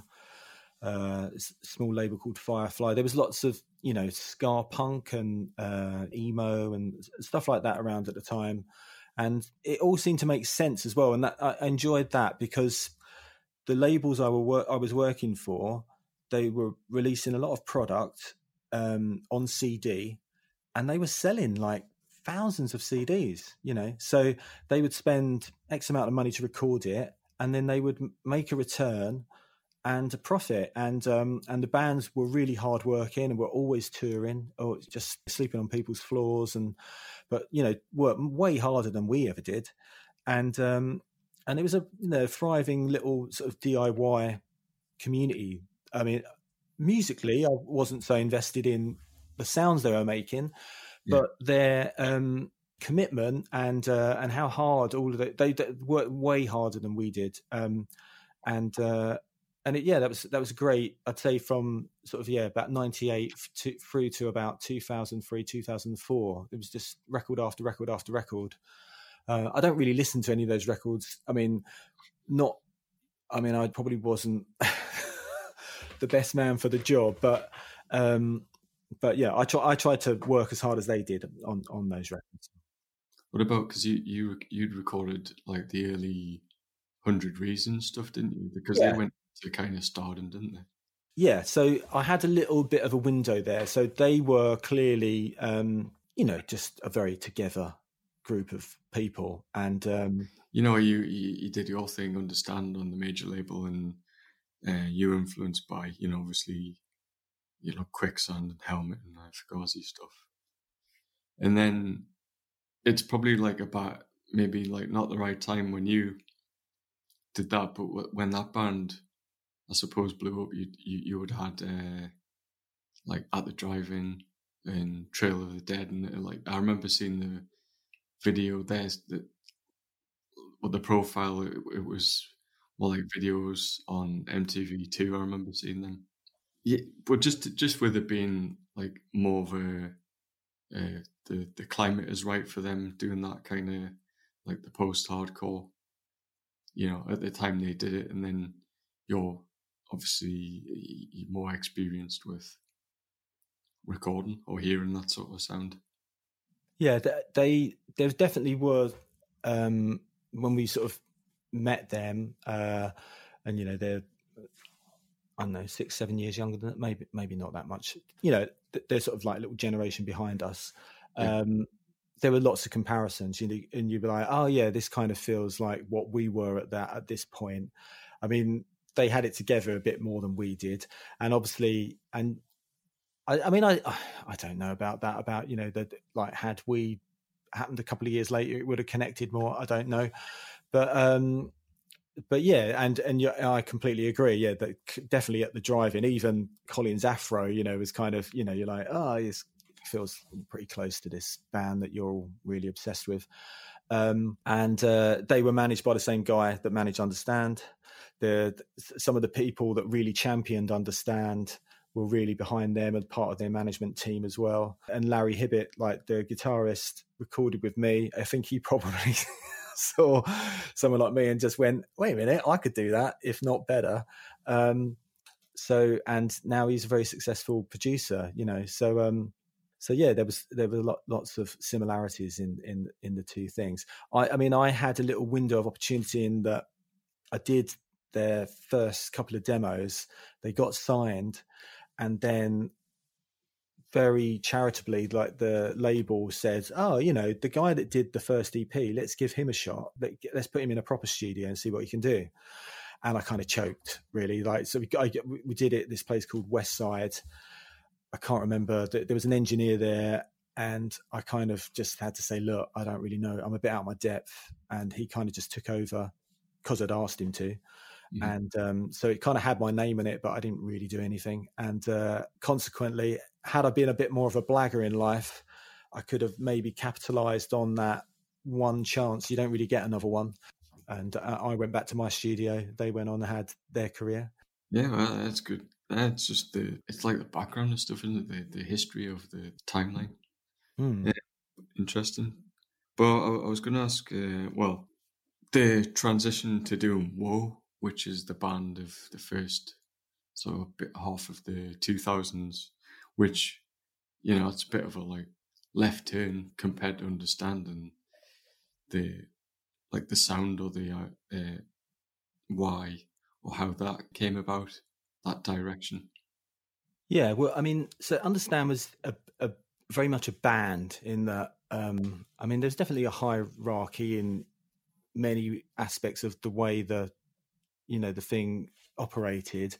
uh, a small label called Firefly. There was lots of, you know, ska punk and uh, emo and stuff like that around at the time. And it all seemed to make sense as well. And that, I enjoyed that, because the labels I, were, I was working for, they were releasing a lot of product um, on C D, and they were selling like thousands of C Ds, you know. So they would spend X amount of money to record it, and then they would make a return and a profit. And um, and the bands were really hard working and were always touring or just sleeping on people's floors, and but you know, worked way harder than we ever did. And um, and it was a, you know, thriving little sort of D I Y community. I mean, musically, I wasn't so invested in the sounds they were making, yeah. but their um, commitment and uh, and how hard all of it, they, they worked way harder than we did. Um, and uh, and it, yeah, that was that was great. I'd say from sort of yeah about ninety-eight to, through to about two thousand three, two thousand four. It was just record after record after record. Uh, I don't really listen to any of those records. I mean, not. I mean, I probably wasn't the best man for the job, but um, but yeah, I try. I tried to work as hard as they did on, on those records. What about, because you you you'd recorded like the early Hundred Reasons stuff, didn't you? Because yeah. they went to kind of stardom, didn't they? Yeah. So I had a little bit of a window there. So they were clearly, um, you know, just a very together group of people, and um, you know, you, you you did your thing, Understand, on the major label, and uh, you were influenced by, you know, obviously, you know, Quicksand and Helmet and uh, Fugazi stuff, and then it's probably like about maybe like not the right time when you did that, but when that band, I suppose, blew up, you you, you would had uh, like At the Drive-In and Trail of the Dead, and like I remember seeing the video there, that well, the profile, it, it was more like videos on M T V two. I remember seeing them. Yeah, but just just with it being like more of a uh, the the climate is right for them doing that kind of like the post-hardcore, you know, at the time they did it, and then you're obviously you're more experienced with recording or hearing that sort of sound. Yeah, they there definitely were um, when we sort of met them, uh, and you know they're I don't know six seven years younger than maybe maybe not that much. You know, they're sort of like a little generation behind us. Yeah. Um, there were lots of comparisons, you know, and you'd be like, oh yeah, this kind of feels like what we were at that at this point. I mean, they had it together a bit more than we did, and obviously, and I, I mean, I I don't know about that. About you know that like had we happened a couple of years later, it would have connected more. I don't know, but um, but yeah, and and yeah, I completely agree. Yeah, that definitely at the drive-in, even Colin's afro, you know, was kind of you know you're like oh, it feels pretty close to this band that you're all really obsessed with. Um, and uh, they were managed by the same guy that managed Understand. The some of the people that really championed Understand were really behind them and part of their management team as well. And Larry Hibbett, like the guitarist, recorded with me. I think he probably saw someone like me and just went, "Wait a minute, I could do that, if not better." Um, so, and now he's a very successful producer, you know. So. Um, So yeah, there was there were lot, lots of similarities in in in the two things. I, I mean, I had a little window of opportunity in that I did their first couple of demos. They got signed, and then very charitably, like the label said, "Oh, you know, the guy that did the first E P, let's give him a shot. Let's put him in a proper studio and see what he can do." And I kind of choked, really. Like, so we I, we did it at this place called West Side. I can't remember. There was an engineer there, and I kind of just had to say, "Look, I don't really know. I'm a bit out of my depth." And he kind of just took over because I'd asked him to. Mm-hmm. And um, so it kind of had my name in it, but I didn't really do anything. And uh, consequently, had I been a bit more of a blagger in life, I could have maybe capitalized on that one chance. You don't really get another one. And uh, I went back to my studio. They went on and had their career. Yeah, well, that's good. It's just the, it's like the background and stuff, isn't it? The, the history of the timeline. Mm. Yeah, interesting. But I, I was going to ask, uh, well, the transition to doing Whoa, which is the band of the first, so a bit half of the two thousands, which, you know, it's a bit of a like left turn compared to Understanding the, like the sound or the uh, uh, why or how that came about. That direction. Yeah, well, I mean, so Understand was a, a very much a band in that. Um, I mean, there's definitely a hierarchy in many aspects of the way the, you know, the thing operated,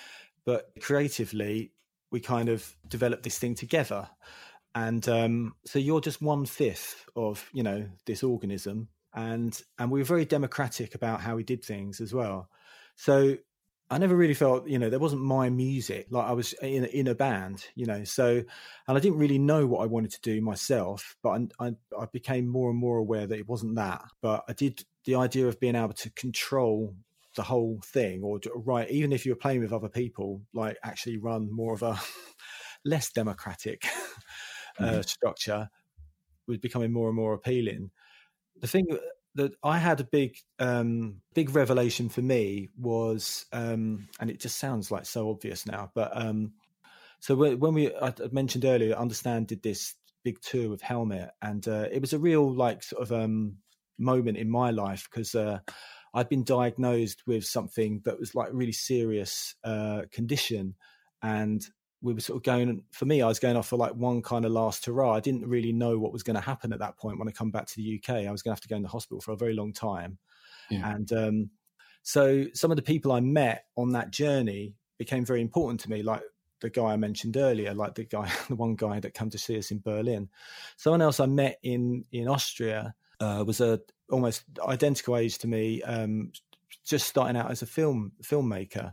but creatively, we kind of developed this thing together, and um, so you're just one fifth of, you know, this organism, and and we were very democratic about how we did things as well. So I never really felt, you know, there wasn't my music. Like I was in, in a band, you know, so, and I didn't really know what I wanted to do myself, but I, I, I became more and more aware that it wasn't that. But I did the idea of being able to control the whole thing, or right, even if you're playing with other people, like actually run more of a less democratic uh, mm-hmm. structure was becoming more and more appealing. The thing that I had a big, um, big revelation for me was, um, and it just sounds like so obvious now, but um, so when we, I mentioned earlier, Understand did this big tour with Helmet, and uh, it was a real like sort of um, moment in my life because uh, I'd been diagnosed with something that was like a really serious uh, condition, and we were sort of going, for me, I was going off for like one kind of last hurrah. I didn't really know what was going to happen at that point when I come back to the U K. I was going to have to go in the hospital for a very long time. Yeah. And um, so some of the people I met on that journey became very important to me, like the guy I mentioned earlier, like the guy, the one guy that came to see us in Berlin. Someone else I met in, in Austria uh, was a almost identical age to me, um, just starting out as a film filmmaker.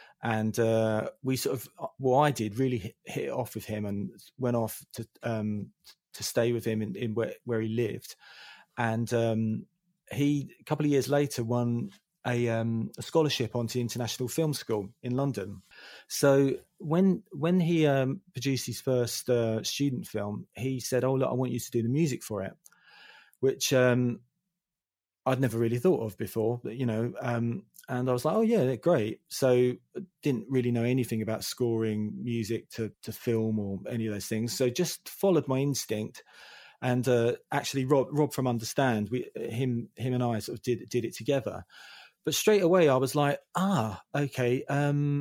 And uh, we sort of, well, I did really hit, hit it off with him and went off to um, to stay with him in, in where, where he lived. And um, he, a couple of years later, won a, um, a scholarship onto the International Film School in London. So when when he um, produced his first uh, student film, he said, "Oh, look, I want you to do the music for it," which um, I'd never really thought of before, but, you know, um, and I was like, oh yeah, great. So didn't really know anything about scoring music to, to film or any of those things. So just followed my instinct. And uh, actually Rob, Rob from Understand, we, him, him and I sort of did, did it together. But straight away I was like, ah, okay. Um,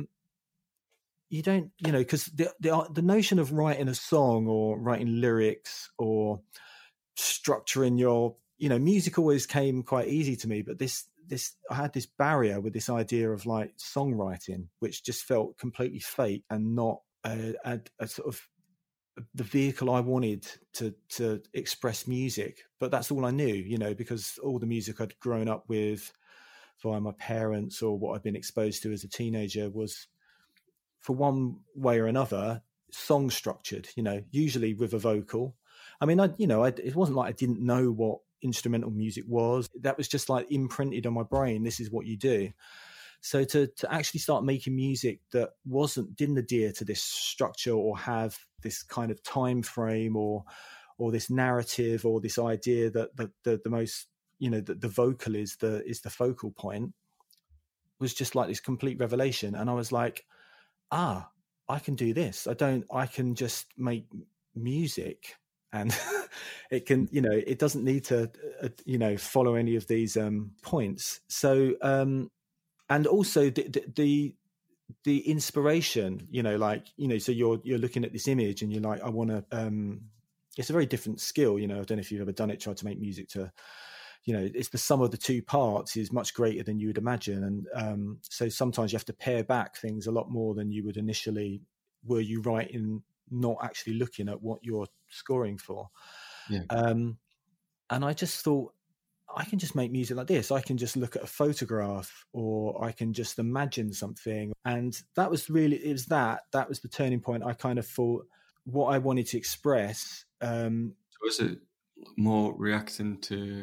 you don't, you know, cause the, the, the notion of writing a song or writing lyrics or structuring your, you know, music always came quite easy to me, but this, this, I had this barrier with this idea of like songwriting, which just felt completely fake and not a, a, a sort of the vehicle I wanted to to express music, but that's all I knew, you know, because all the music I'd grown up with via my parents or what I'd been exposed to as a teenager was, for one way or another, song structured, you know, usually with a vocal. I mean, I, you know, I, it wasn't like I didn't know what instrumental music was. That was just like imprinted on my brain. This is what you do. So to to actually start making music that wasn't didn't adhere to this structure or have this kind of time frame or or this narrative or this idea that the the, the most, you know, that the vocal is the is the focal point, was just like this complete revelation. And I was like, ah, I can do this. I don't. I can just make music, and it can, you know, it doesn't need to, uh, you know, follow any of these um, points. So. Um, And also the, the the inspiration, you know, like, you know, so you're you're looking at this image and you're like, I want to. Um, it's a very different skill, you know. I don't know if you've ever done it. Tried to make music to, you know, it's the sum of the two parts is much greater than you would imagine, and um, so sometimes you have to pare back things a lot more than you would initially. Were you right in not actually looking at what you're scoring for? Yeah. Um, and I just thought, I can just make music like this. I can just look at a photograph, or I can just imagine something. And that was really, it was that, that was the turning point. I kind of thought what I wanted to express. Um, so was it more reacting to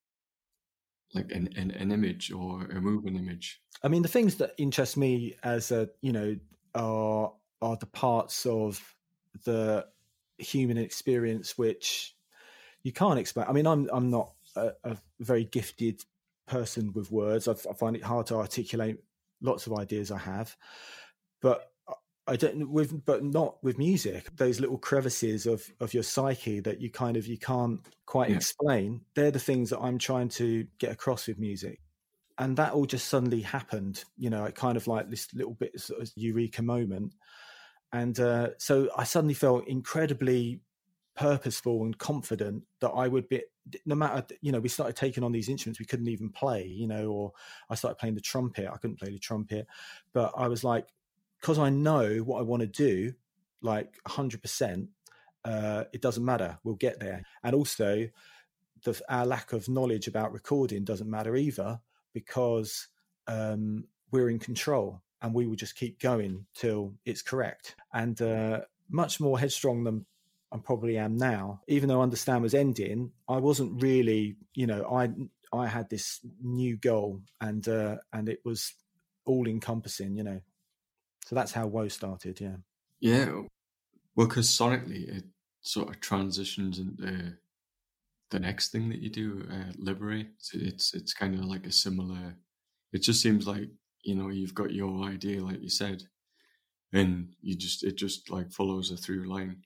like an, an, an image or a moving image? I mean, the things that interest me as a, you know, are, are the parts of the human experience, which you can't explain. I mean, I'm, I'm not, A, a very gifted person with words. I, I find it hard to articulate lots of ideas I have, but I don't with, but not with music. Those little crevices of of your psyche that you kind of you can't quite yeah. explain. They're the things that I'm trying to get across with music, and that all just suddenly happened. You know, it kind of like this little bit sort of eureka moment, and uh, so I suddenly felt incredibly purposeful and confident that I would be, no matter, you know, we started taking on these instruments we couldn't even play, you know, or I started playing the trumpet. I couldn't play the trumpet, but I was like, because I know what I want to do, like one hundred percent, uh, it doesn't matter. We'll get there. And also, the, our lack of knowledge about recording doesn't matter either, because um, we're in control and we will just keep going till it's correct. And uh, much more headstrong than I probably am now. Even though Understand was ending, I wasn't really, you know, I I had this new goal, and uh, and it was all encompassing, you know. So that's how Woe started, yeah. Yeah, well, because sonically it sort of transitions into the next thing that you do, uh, Liberate. It's it's kind of like a similar. It just seems like, you know, you've got your idea, like you said, and you just it just like follows a through line.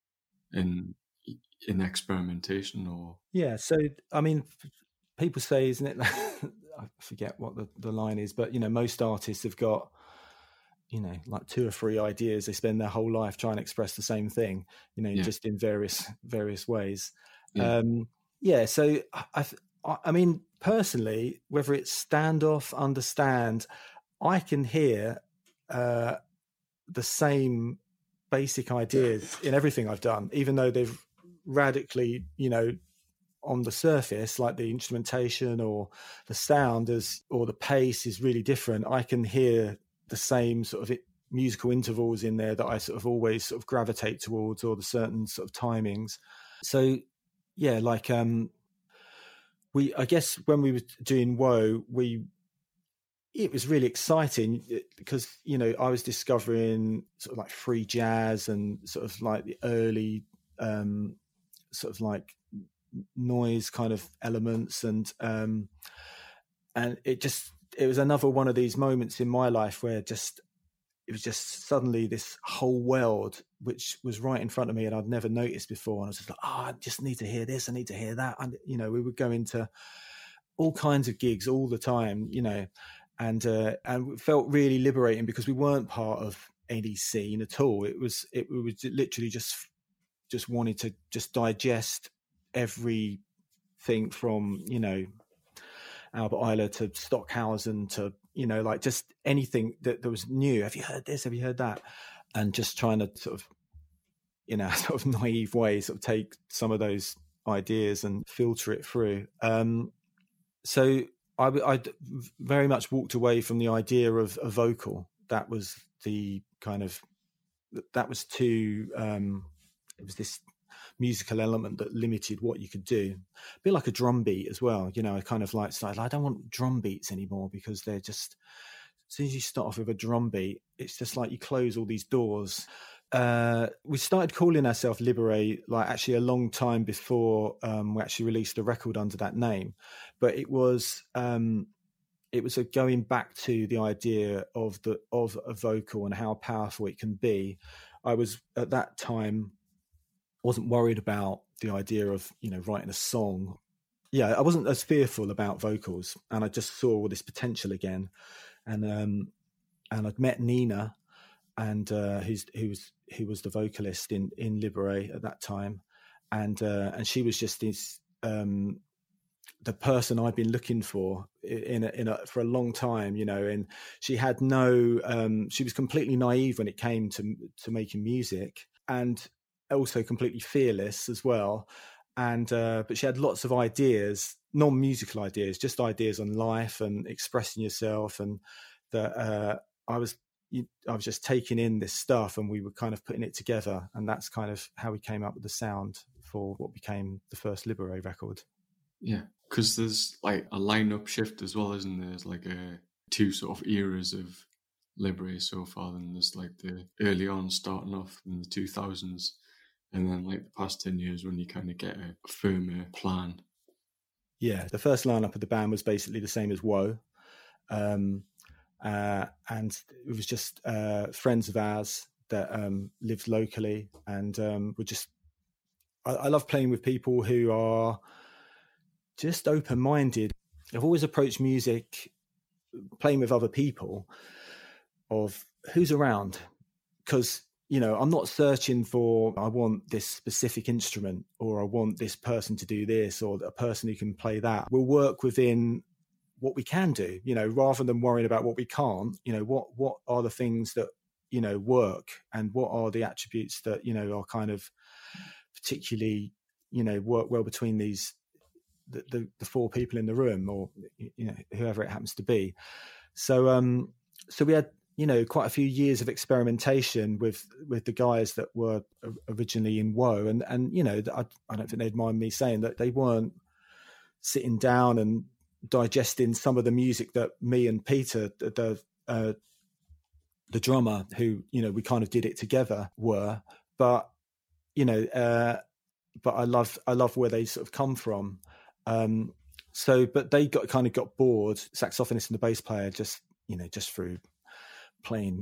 In in experimentation, or yeah. So I mean, people say, isn't it? I forget what the, the line is, but you know, most artists have got, you know, like two or three ideas. They spend their whole life trying to express the same thing, you know, yeah. just in various various ways. Yeah. Um, yeah. So I, I, I mean, personally, whether it's Standoff, Understand, I can hear uh, the same basic ideas in everything I've done, even though they've radically, you know, on the surface, like the instrumentation or the sound is, or the pace is really different. I can hear the same sort of musical intervals in there that I sort of always sort of gravitate towards, or the certain sort of timings. So yeah, like um, we, I guess when we were doing Woe, we, it was really exciting because, you know, I was discovering sort of like free jazz and sort of like the early um, sort of like noise kind of elements. And, um, and it just, it was another one of these moments in my life where just, it was just suddenly this whole world, which was right in front of me and I'd never noticed before. And I was just like, oh, I just need to hear this. I need to hear that. And, you know, we would go into all kinds of gigs all the time, you know, and uh, and it felt really liberating because we weren't part of any scene at all. It was it we was literally just just wanted to just digest everything from, you know, Albert Eiler to Stockhausen to, you know, like just anything that, that was new. Have you heard this? Have you heard that? and just trying to sort of, in a sort of naive way, sort of take some of those ideas and filter it through. Um, so I, I very much walked away from the idea of a vocal. That was the kind of, that was too, um, it was this musical element that limited what you could do. A bit like a drum beat as well. You know, I kind of like started, I don't want drum beats anymore because they're just, as soon as you start off with a drum beat, it's just like you close all these doors. Uh, we started calling ourselves Libere like actually a long time before um, we actually released a record under that name. But it was um, it was a going back to the idea of the of a vocal and how powerful it can be. I was at that time wasn't worried about the idea of, you know, writing a song. Yeah, I wasn't as fearful about vocals, and I just saw all this potential again. And um, and I'd met Nina, and uh, who's who was who was the vocalist in in Libere at that time, and uh, and she was just this um, the person I'd been looking for in a, in a, for a long time, you know. And she had no, um, she was completely naive when it came to to making music, and also completely fearless as well. And uh, but she had lots of ideas, non-musical ideas, just ideas on life and expressing yourself, and that uh, I was I was just taking in this stuff, and we were kind of putting it together, and that's kind of how we came up with the sound for what became the first Libere record. Yeah, because there's like a lineup shift as well, isn't there? There's like a two sort of eras of Libere so far. Then there's like the early on starting off in the two thousands, and then like the past ten years when you kind of get a firmer plan. Yeah, the first lineup of the band was basically the same as Woe. Um, Uh, and it was just uh, friends of ours that um, lived locally, and um, were just. I, I love playing with people who are just open-minded. I've always approached music, playing with other people, of who's around, because you know I'm not searching for I want this specific instrument, or I want this person to do this, or a person who can play that. We'll work within what we can do, you know, rather than worrying about what we can't. You know, what what are the things that, you know, work, and what are the attributes that, you know, are kind of particularly, you know, work well between these the, the, the four people in the room, or, you know, whoever it happens to be. So um so we had, you know, quite a few years of experimentation with with the guys that were originally in Woe, and and you know, I, I don't think they'd mind me saying that they weren't sitting down and digesting some of the music that me and Peter, the the, uh, the drummer, who, you know, we kind of did it together, were. But you know, uh, but I love I love where they sort of come from. Um, so, but they got kind of got bored, saxophonist and the bass player, just you know, just through playing,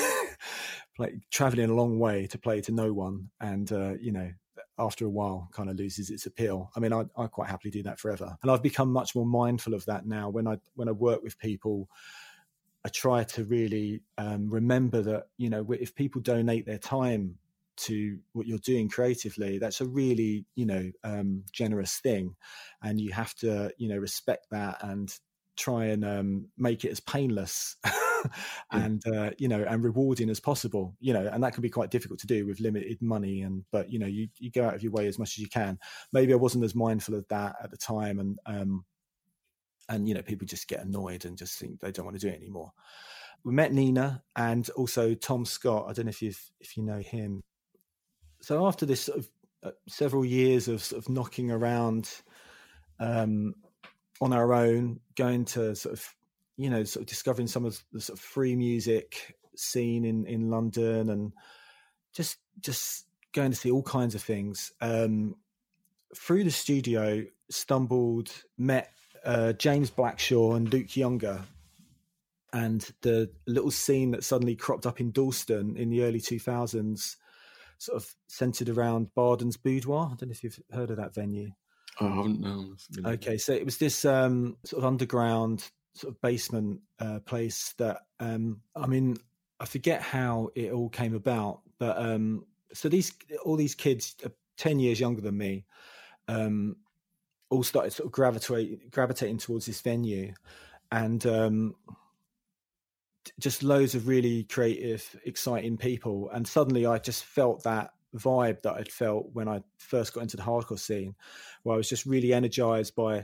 like traveling a long way to play to no one, and uh, you know. After a while kind of loses its appeal. I mean, I, I quite happily do that forever. And I've become much more mindful of that now. When I when I work with people, I try to really um, remember that, you know, if people donate their time to what you're doing creatively, that's a really, you know, um, generous thing. And you have to, you know, respect that and try and um, make it as painless and uh, you know, and rewarding as possible, you know, and that can be quite difficult to do with limited money. And but you know, you, you go out of your way as much as you can. Maybe I wasn't as mindful of that at the time, and um, and you know, people just get annoyed and just think they don't want to do it anymore. We met Nina and also Tom Scott. I don't know if you if you know him. So after this sort of uh, several years of sort of knocking around um, on our own, going to sort of, you know, sort of discovering some of the sort of free music scene in, in London, and just just going to see all kinds of things. Um, through the studio, stumbled, met uh, James Blackshaw and Luke Younger, and the little scene that suddenly cropped up in Dalston in the early two thousands, sort of centered around Barden's Boudoir. I don't know if you've heard of that venue. Oh, I haven't known. Okay, so it was this um, sort of underground sort of basement uh, place that, um, I mean, I forget how it all came about, but um, so these all these kids, uh, ten years younger than me, um, all started sort of gravitating gravitating towards this venue, and um, just loads of really creative, exciting people. And suddenly I just felt that vibe that I'd felt when I first got into the hardcore scene, where I was just really energized by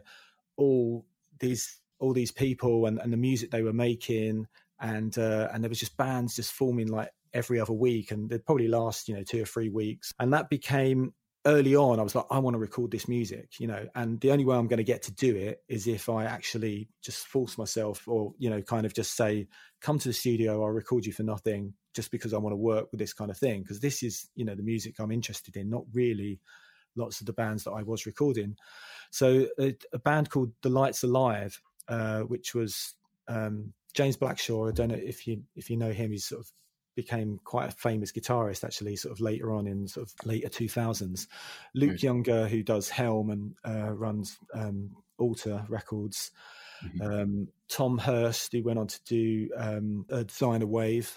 all these all these people and, and the music they were making. And uh, and there was just bands just forming like every other week, and they'd probably last, you know, two or three weeks. And that became, early on, I was like, I want to record this music, you know, and the only way I'm going to get to do it is if I actually just force myself, or, you know, kind of just say, come to the studio, I'll record you for nothing, just because I want to work with this kind of thing. Because this is, you know, the music I'm interested in, not really lots of the bands that I was recording. So a, a band called The Lights Alive, uh, which was um, James Blackshaw. I don't know if you if you know him. He's sort of became quite a famous guitarist, actually, sort of later on in sort of later two thousands. Luke right. Younger, who does Helm and uh, runs um, Alter Records. Mm-hmm. Um, Tom Hurst, who went on to do um, a Designer Wave.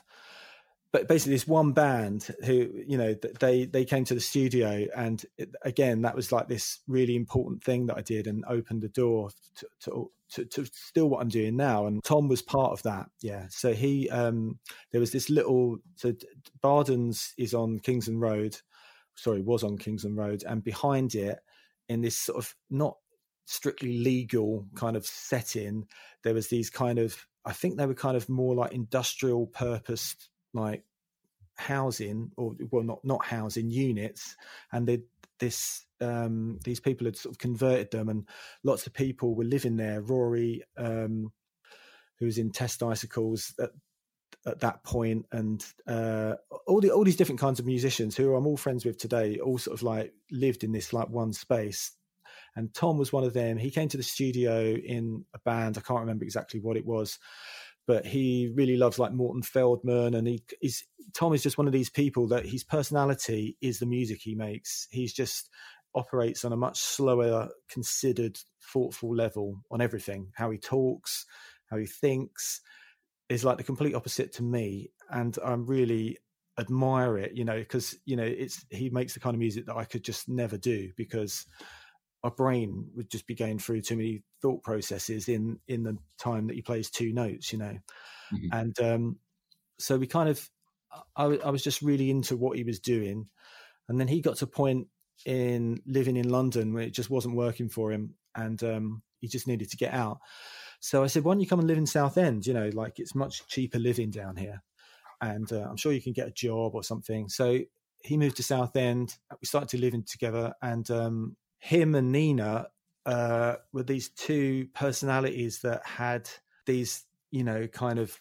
But basically, this one band who, you know, they they came to the studio, and it, again, that was like this really important thing that I did, and opened the door to, to to to still what I'm doing now. And Tom was part of that, yeah. So he, um, there was this little, so Bardens is on Kingsland Road, sorry, was on Kingsland Road, and behind it, in this sort of not strictly legal kind of setting, there was these kind of, I think they were kind of more like industrial purposed, like housing, or well, not not housing units, and they this um these people had sort of converted them, and lots of people were living there. Rory, um who was in Test Icicles at, at that point, and uh all the all these different kinds of musicians who I'm all friends with today, all sort of like lived in this like one space. And Tom was one of them. He came to the studio in a band, I can't remember exactly what it was, but he really loves like Morton Feldman, and he is Tom is just one of these people that his personality is the music he makes. He's just operates on a much slower, considered, thoughtful level on everything. How he talks, how he thinks is like the complete opposite to me, and I really admire it. You know, because you know it's he makes the kind of music that I could just never do, because my brain would just be going through too many thought processes in in the time that he plays two notes, you know. Mm-hmm. And um so we kind of I, I was just really into what he was doing, and then he got to a point in living in London where it just wasn't working for him, and um he just needed to get out. So I said, why don't you come and live in Southend? You know, like it's much cheaper living down here, and uh, I'm sure you can get a job or something. So he moved to Southend. We started to live in together, and um him and Nina uh, were these two personalities that had these, you know, kind of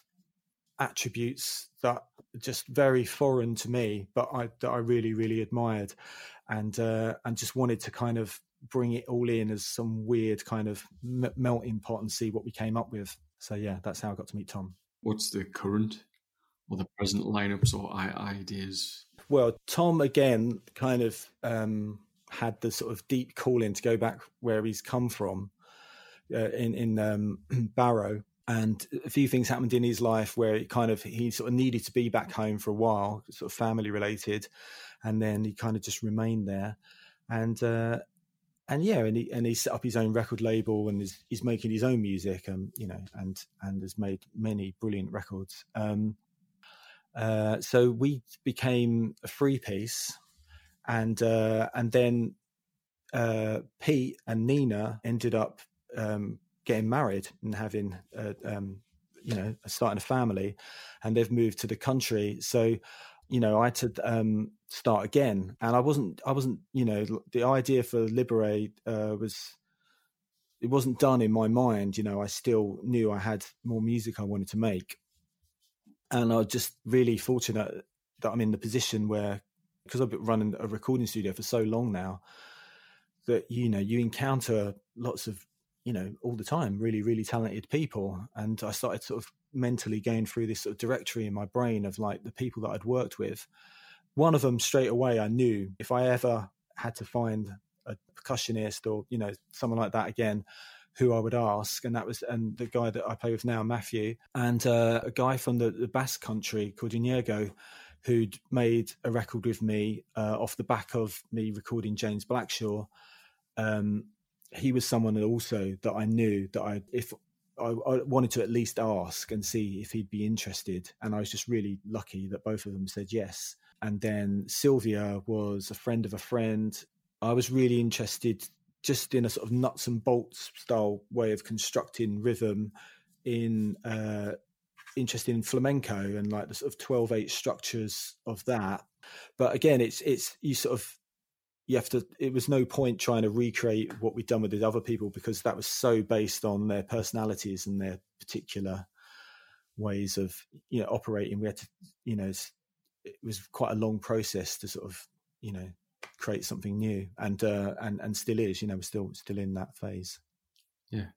attributes that are just very foreign to me, but I that I really, really admired, and uh, and just wanted to kind of bring it all in as some weird kind of m- melting pot and see what we came up with. So yeah, that's how I got to meet Tom. What's the current or the present lineups or ideas? Well, Tom again kind of. Um, had the sort of deep calling to go back where he's come from, uh, in in um, Barrow, and a few things happened in his life where it kind of he sort of needed to be back home for a while, sort of family related, and then he kind of just remained there, and uh, and yeah, and he and he set up his own record label, and is he's making his own music, um, you know, and and has made many brilliant records. Um, uh, so we became a three piece. And uh, and then uh, Pete and Nina ended up um, getting married and having, uh, um, you know, starting a family, and they've moved to the country. So, you know, I had to um, start again, and I wasn't, I wasn't, you know, the idea for Liberate uh, was, it wasn't done in my mind. You know, I still knew I had more music I wanted to make, and I was just really fortunate that I'm in the position where, because I've been running a recording studio for so long now, that, you know, you encounter lots of, you know, all the time, really, really talented people. And I started sort of mentally going through this sort of directory in my brain of like the people that I'd worked with. One of them straight away, I knew if I ever had to find a percussionist or, you know, someone like that again, who I would ask. And that was, and the guy that I play with now, Matthew, and uh, a guy from the, the Basque country called Inigo, who'd made a record with me uh, off the back of me recording James Blackshaw. Um, he was someone that also that I knew that I, if I, I wanted to at least ask and see if he'd be interested. And I was just really lucky that both of them said yes. And then Sylvia was a friend of a friend. I was really interested just in a sort of nuts and bolts style way of constructing rhythm, in uh, interested in flamenco and like the sort of twelve eight structures of that. But again, it's it's you sort of you have to. It was no point trying to recreate what we'd done with the other people, because that was so based on their personalities and their particular ways of, you know, operating. We had to, you know, it was quite a long process to sort of, you know, create something new, and uh, and and still is. You know, we're still still in that phase. Yeah,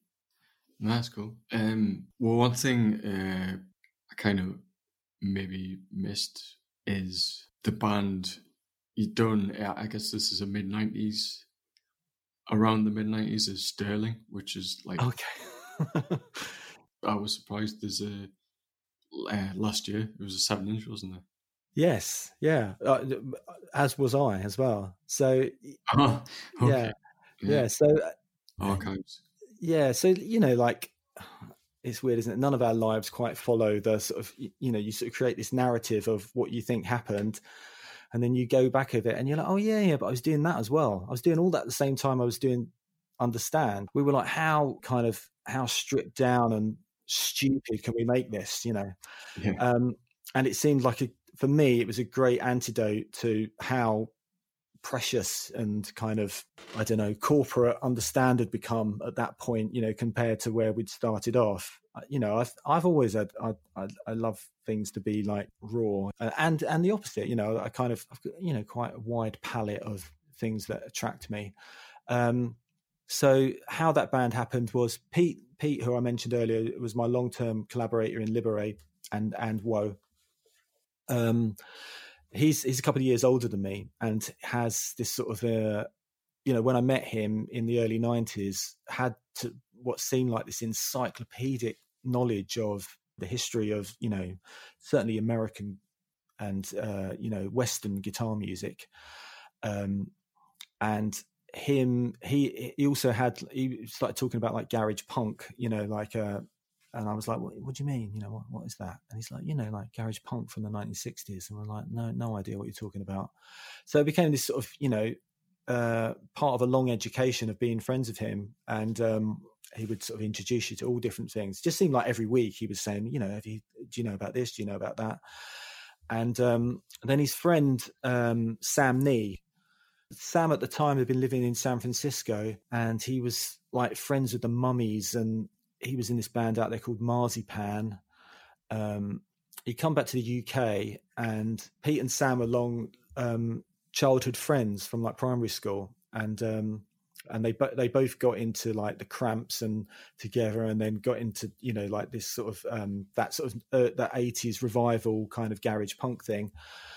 that's cool. Um, well, one thing uh, I kind of maybe missed is the band you've done. I guess this is a mid nineties, around the mid nineties, is Sterling, which is like okay. I was surprised. There's a uh, last year it was a seven inch, wasn't there? Yes, yeah, uh, as was I as well. So oh, okay. yeah, yeah, yeah. So archives. Yeah, so you know, like, it's weird, isn't it? None of our lives quite follow the sort of, you know, you sort of create this narrative of what you think happened, and then you go back of it and you're like, oh yeah, yeah, but I was doing that as well. I was doing all that at the same time I was doing Understand. We were like, how kind of how stripped down and stupid can we make this? You know, yeah. um, and it seemed like a, for me, it was a great antidote to how precious and kind of, I don't know, corporate Understand had become at that point, you know, compared to where we'd started off. You know, I've I've always had I I, I love things to be like raw, and and the opposite. You know, I kind of I've got, you know, quite a wide palette of things that attract me. Um, so how that band happened was Pete Pete, who I mentioned earlier, was my long term collaborator in Libere and and Woe. Um, he's he's a couple of years older than me and has this sort of uh, you know, when I met him in the early nineties, had to, what seemed like this encyclopedic knowledge of the history of, you know, certainly American and uh, you know, Western guitar music, um, and him he he also had he started talking about like garage punk, you know, like uh, and I was like, what, what do you mean? You know, what, what is that? And he's like, you know, like garage punk from the nineteen sixties. And we're like, no, no idea what you're talking about. So it became this sort of, you know, uh, part of a long education of being friends with him. And um, he would sort of introduce you to all different things. It just seemed like every week he was saying, you know, have you, do you know about this? Do you know about that? And um, then his friend, um, Sam Nee, Sam at the time had been living in San Francisco, and he was like friends with the Mummies, and he was in this band out there called Marzipan. Um, he'd come back to the U K, and Pete and Sam were long um, childhood friends from like primary school, and um, and they they both got into like the Cramps and together, and then got into, you know, like this sort of um, that sort of uh, that eighties revival kind of garage punk thing,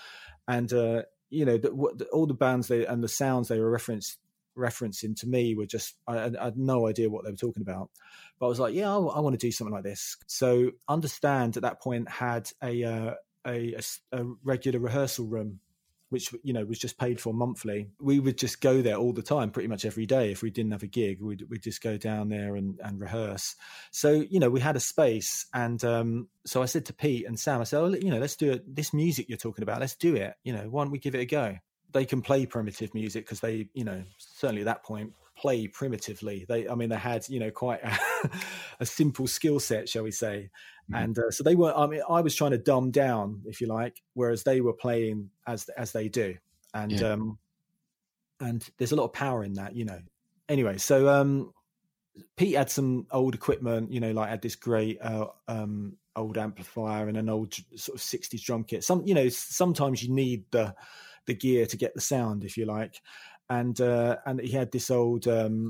and uh, you know, the, what, the, all the bands they and the sounds they were referenced referencing to me were just, I, I had no idea what they were talking about, but I was like, yeah, I, I want to do something like this. So Understand at that point had a, uh, a, a, a regular rehearsal room, which, you know, was just paid for monthly. We would just go there all the time, pretty much every day. If we didn't have a gig, we'd, we'd just go down there and, and rehearse. So, you know, we had a space. And um, so I said to Pete and Sam, I said, oh, you know, let's do it. This music you're talking about, let's do it. You know, why don't we give it a go? They can play primitive music because they, you know, certainly at that point, play primitively. They, I mean, they had, you know, quite a, a simple skill set, shall we say. Mm-hmm. And uh, so they were, I mean, I was trying to dumb down, if you like, whereas they were playing as, as they do. And, yeah. um, and there's a lot of power in that, you know. Anyway, so um, Pete had some old equipment, you know, like had this great uh, um, old amplifier and an old sort of sixties drum kit. Some, you know, sometimes you need the, the gear to get the sound, if you like. And uh, and he had this old, um,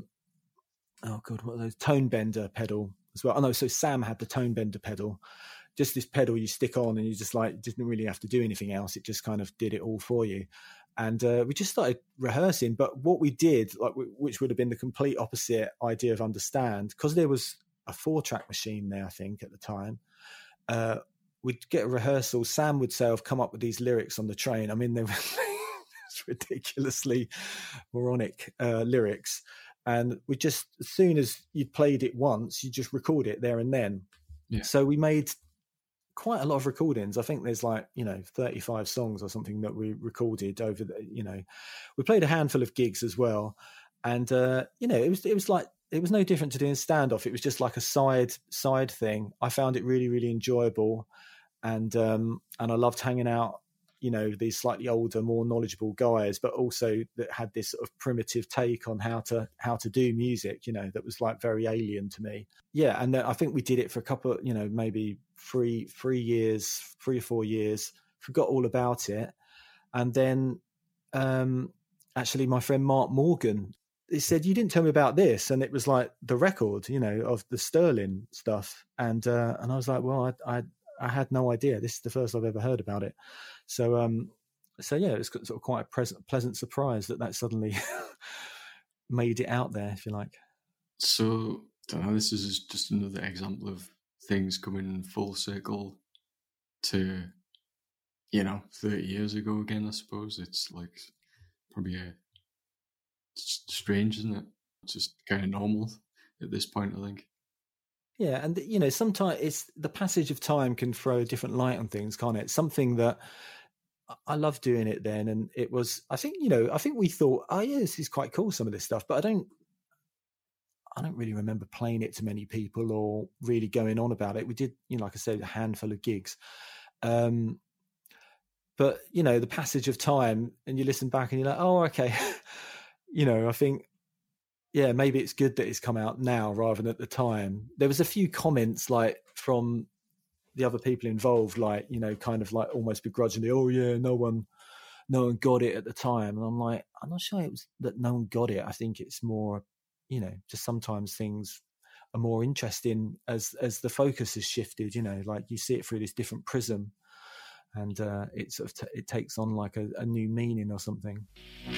oh God, what are those, tone bender pedal as well. Oh no, so Sam had the tone bender pedal, just this pedal you stick on and you just like, didn't really have to do anything else. It just kind of did it all for you. And uh, we just started rehearsing. But what we did, like, which would have been the complete opposite idea of Understand, because there was a four track machine there, I think at the time, uh, we'd get a rehearsal. Sam would say, I've come up with these lyrics on the train. I mean, they were ridiculously moronic uh, lyrics. And we just, as soon as you'd played it once, you just record it there and then. Yeah. So we made quite a lot of recordings. I think there's like, you know, thirty-five songs or something that we recorded over the, you know, we played a handful of gigs as well. And, uh, you know, it was, it was like, it was no different to doing standoff. It was just like a side, side thing. I found it really, really enjoyable. And, um, and I loved hanging out, you know, these slightly older, more knowledgeable guys, but also that had this sort of primitive take on how to, how to do music, you know, that was like very alien to me. Yeah. And I think we did it for a couple, you know, maybe three, three years, three or four years, forgot all about it. And then, um, actually my friend Mark Morgan, he said, you didn't tell me about this. And it was like the record, you know, of the Sterling stuff. And, uh, and I was like, well, I, I, I had no idea. This is the first I've ever heard about it. So, um, so yeah, it was sort of quite a pleasant, pleasant surprise that that suddenly made it out there, if you like. So, I don't know, this is just another example of things coming full circle to, you know, thirty years ago again, I suppose. It's like probably a, it's strange, isn't it? It's just kind of normal at this point, I think. Yeah, and you know, sometimes it's the passage of time can throw a different light on things, can't it? Something that I love doing it then, and it was. I think you know, I think we thought, oh yeah, this is quite cool, some of this stuff, but I don't, I don't really remember playing it to many people or really going on about it. We did, you know, like I said, a handful of gigs, um, but you know, the passage of time, and you listen back and you're like, oh, okay, you know, I think. Yeah, maybe it's good that it's come out now rather than at the time. There was a few comments like from the other people involved, like, you know, kind of like almost begrudgingly, oh yeah, no one, no one got it at the time. And I'm like, I'm not sure it was that no one got it. I think it's more, you know, just sometimes things are more interesting as, as the focus has shifted, you know, like you see it through this different prism and uh, it sort of, t- it takes on like a, a new meaning or something.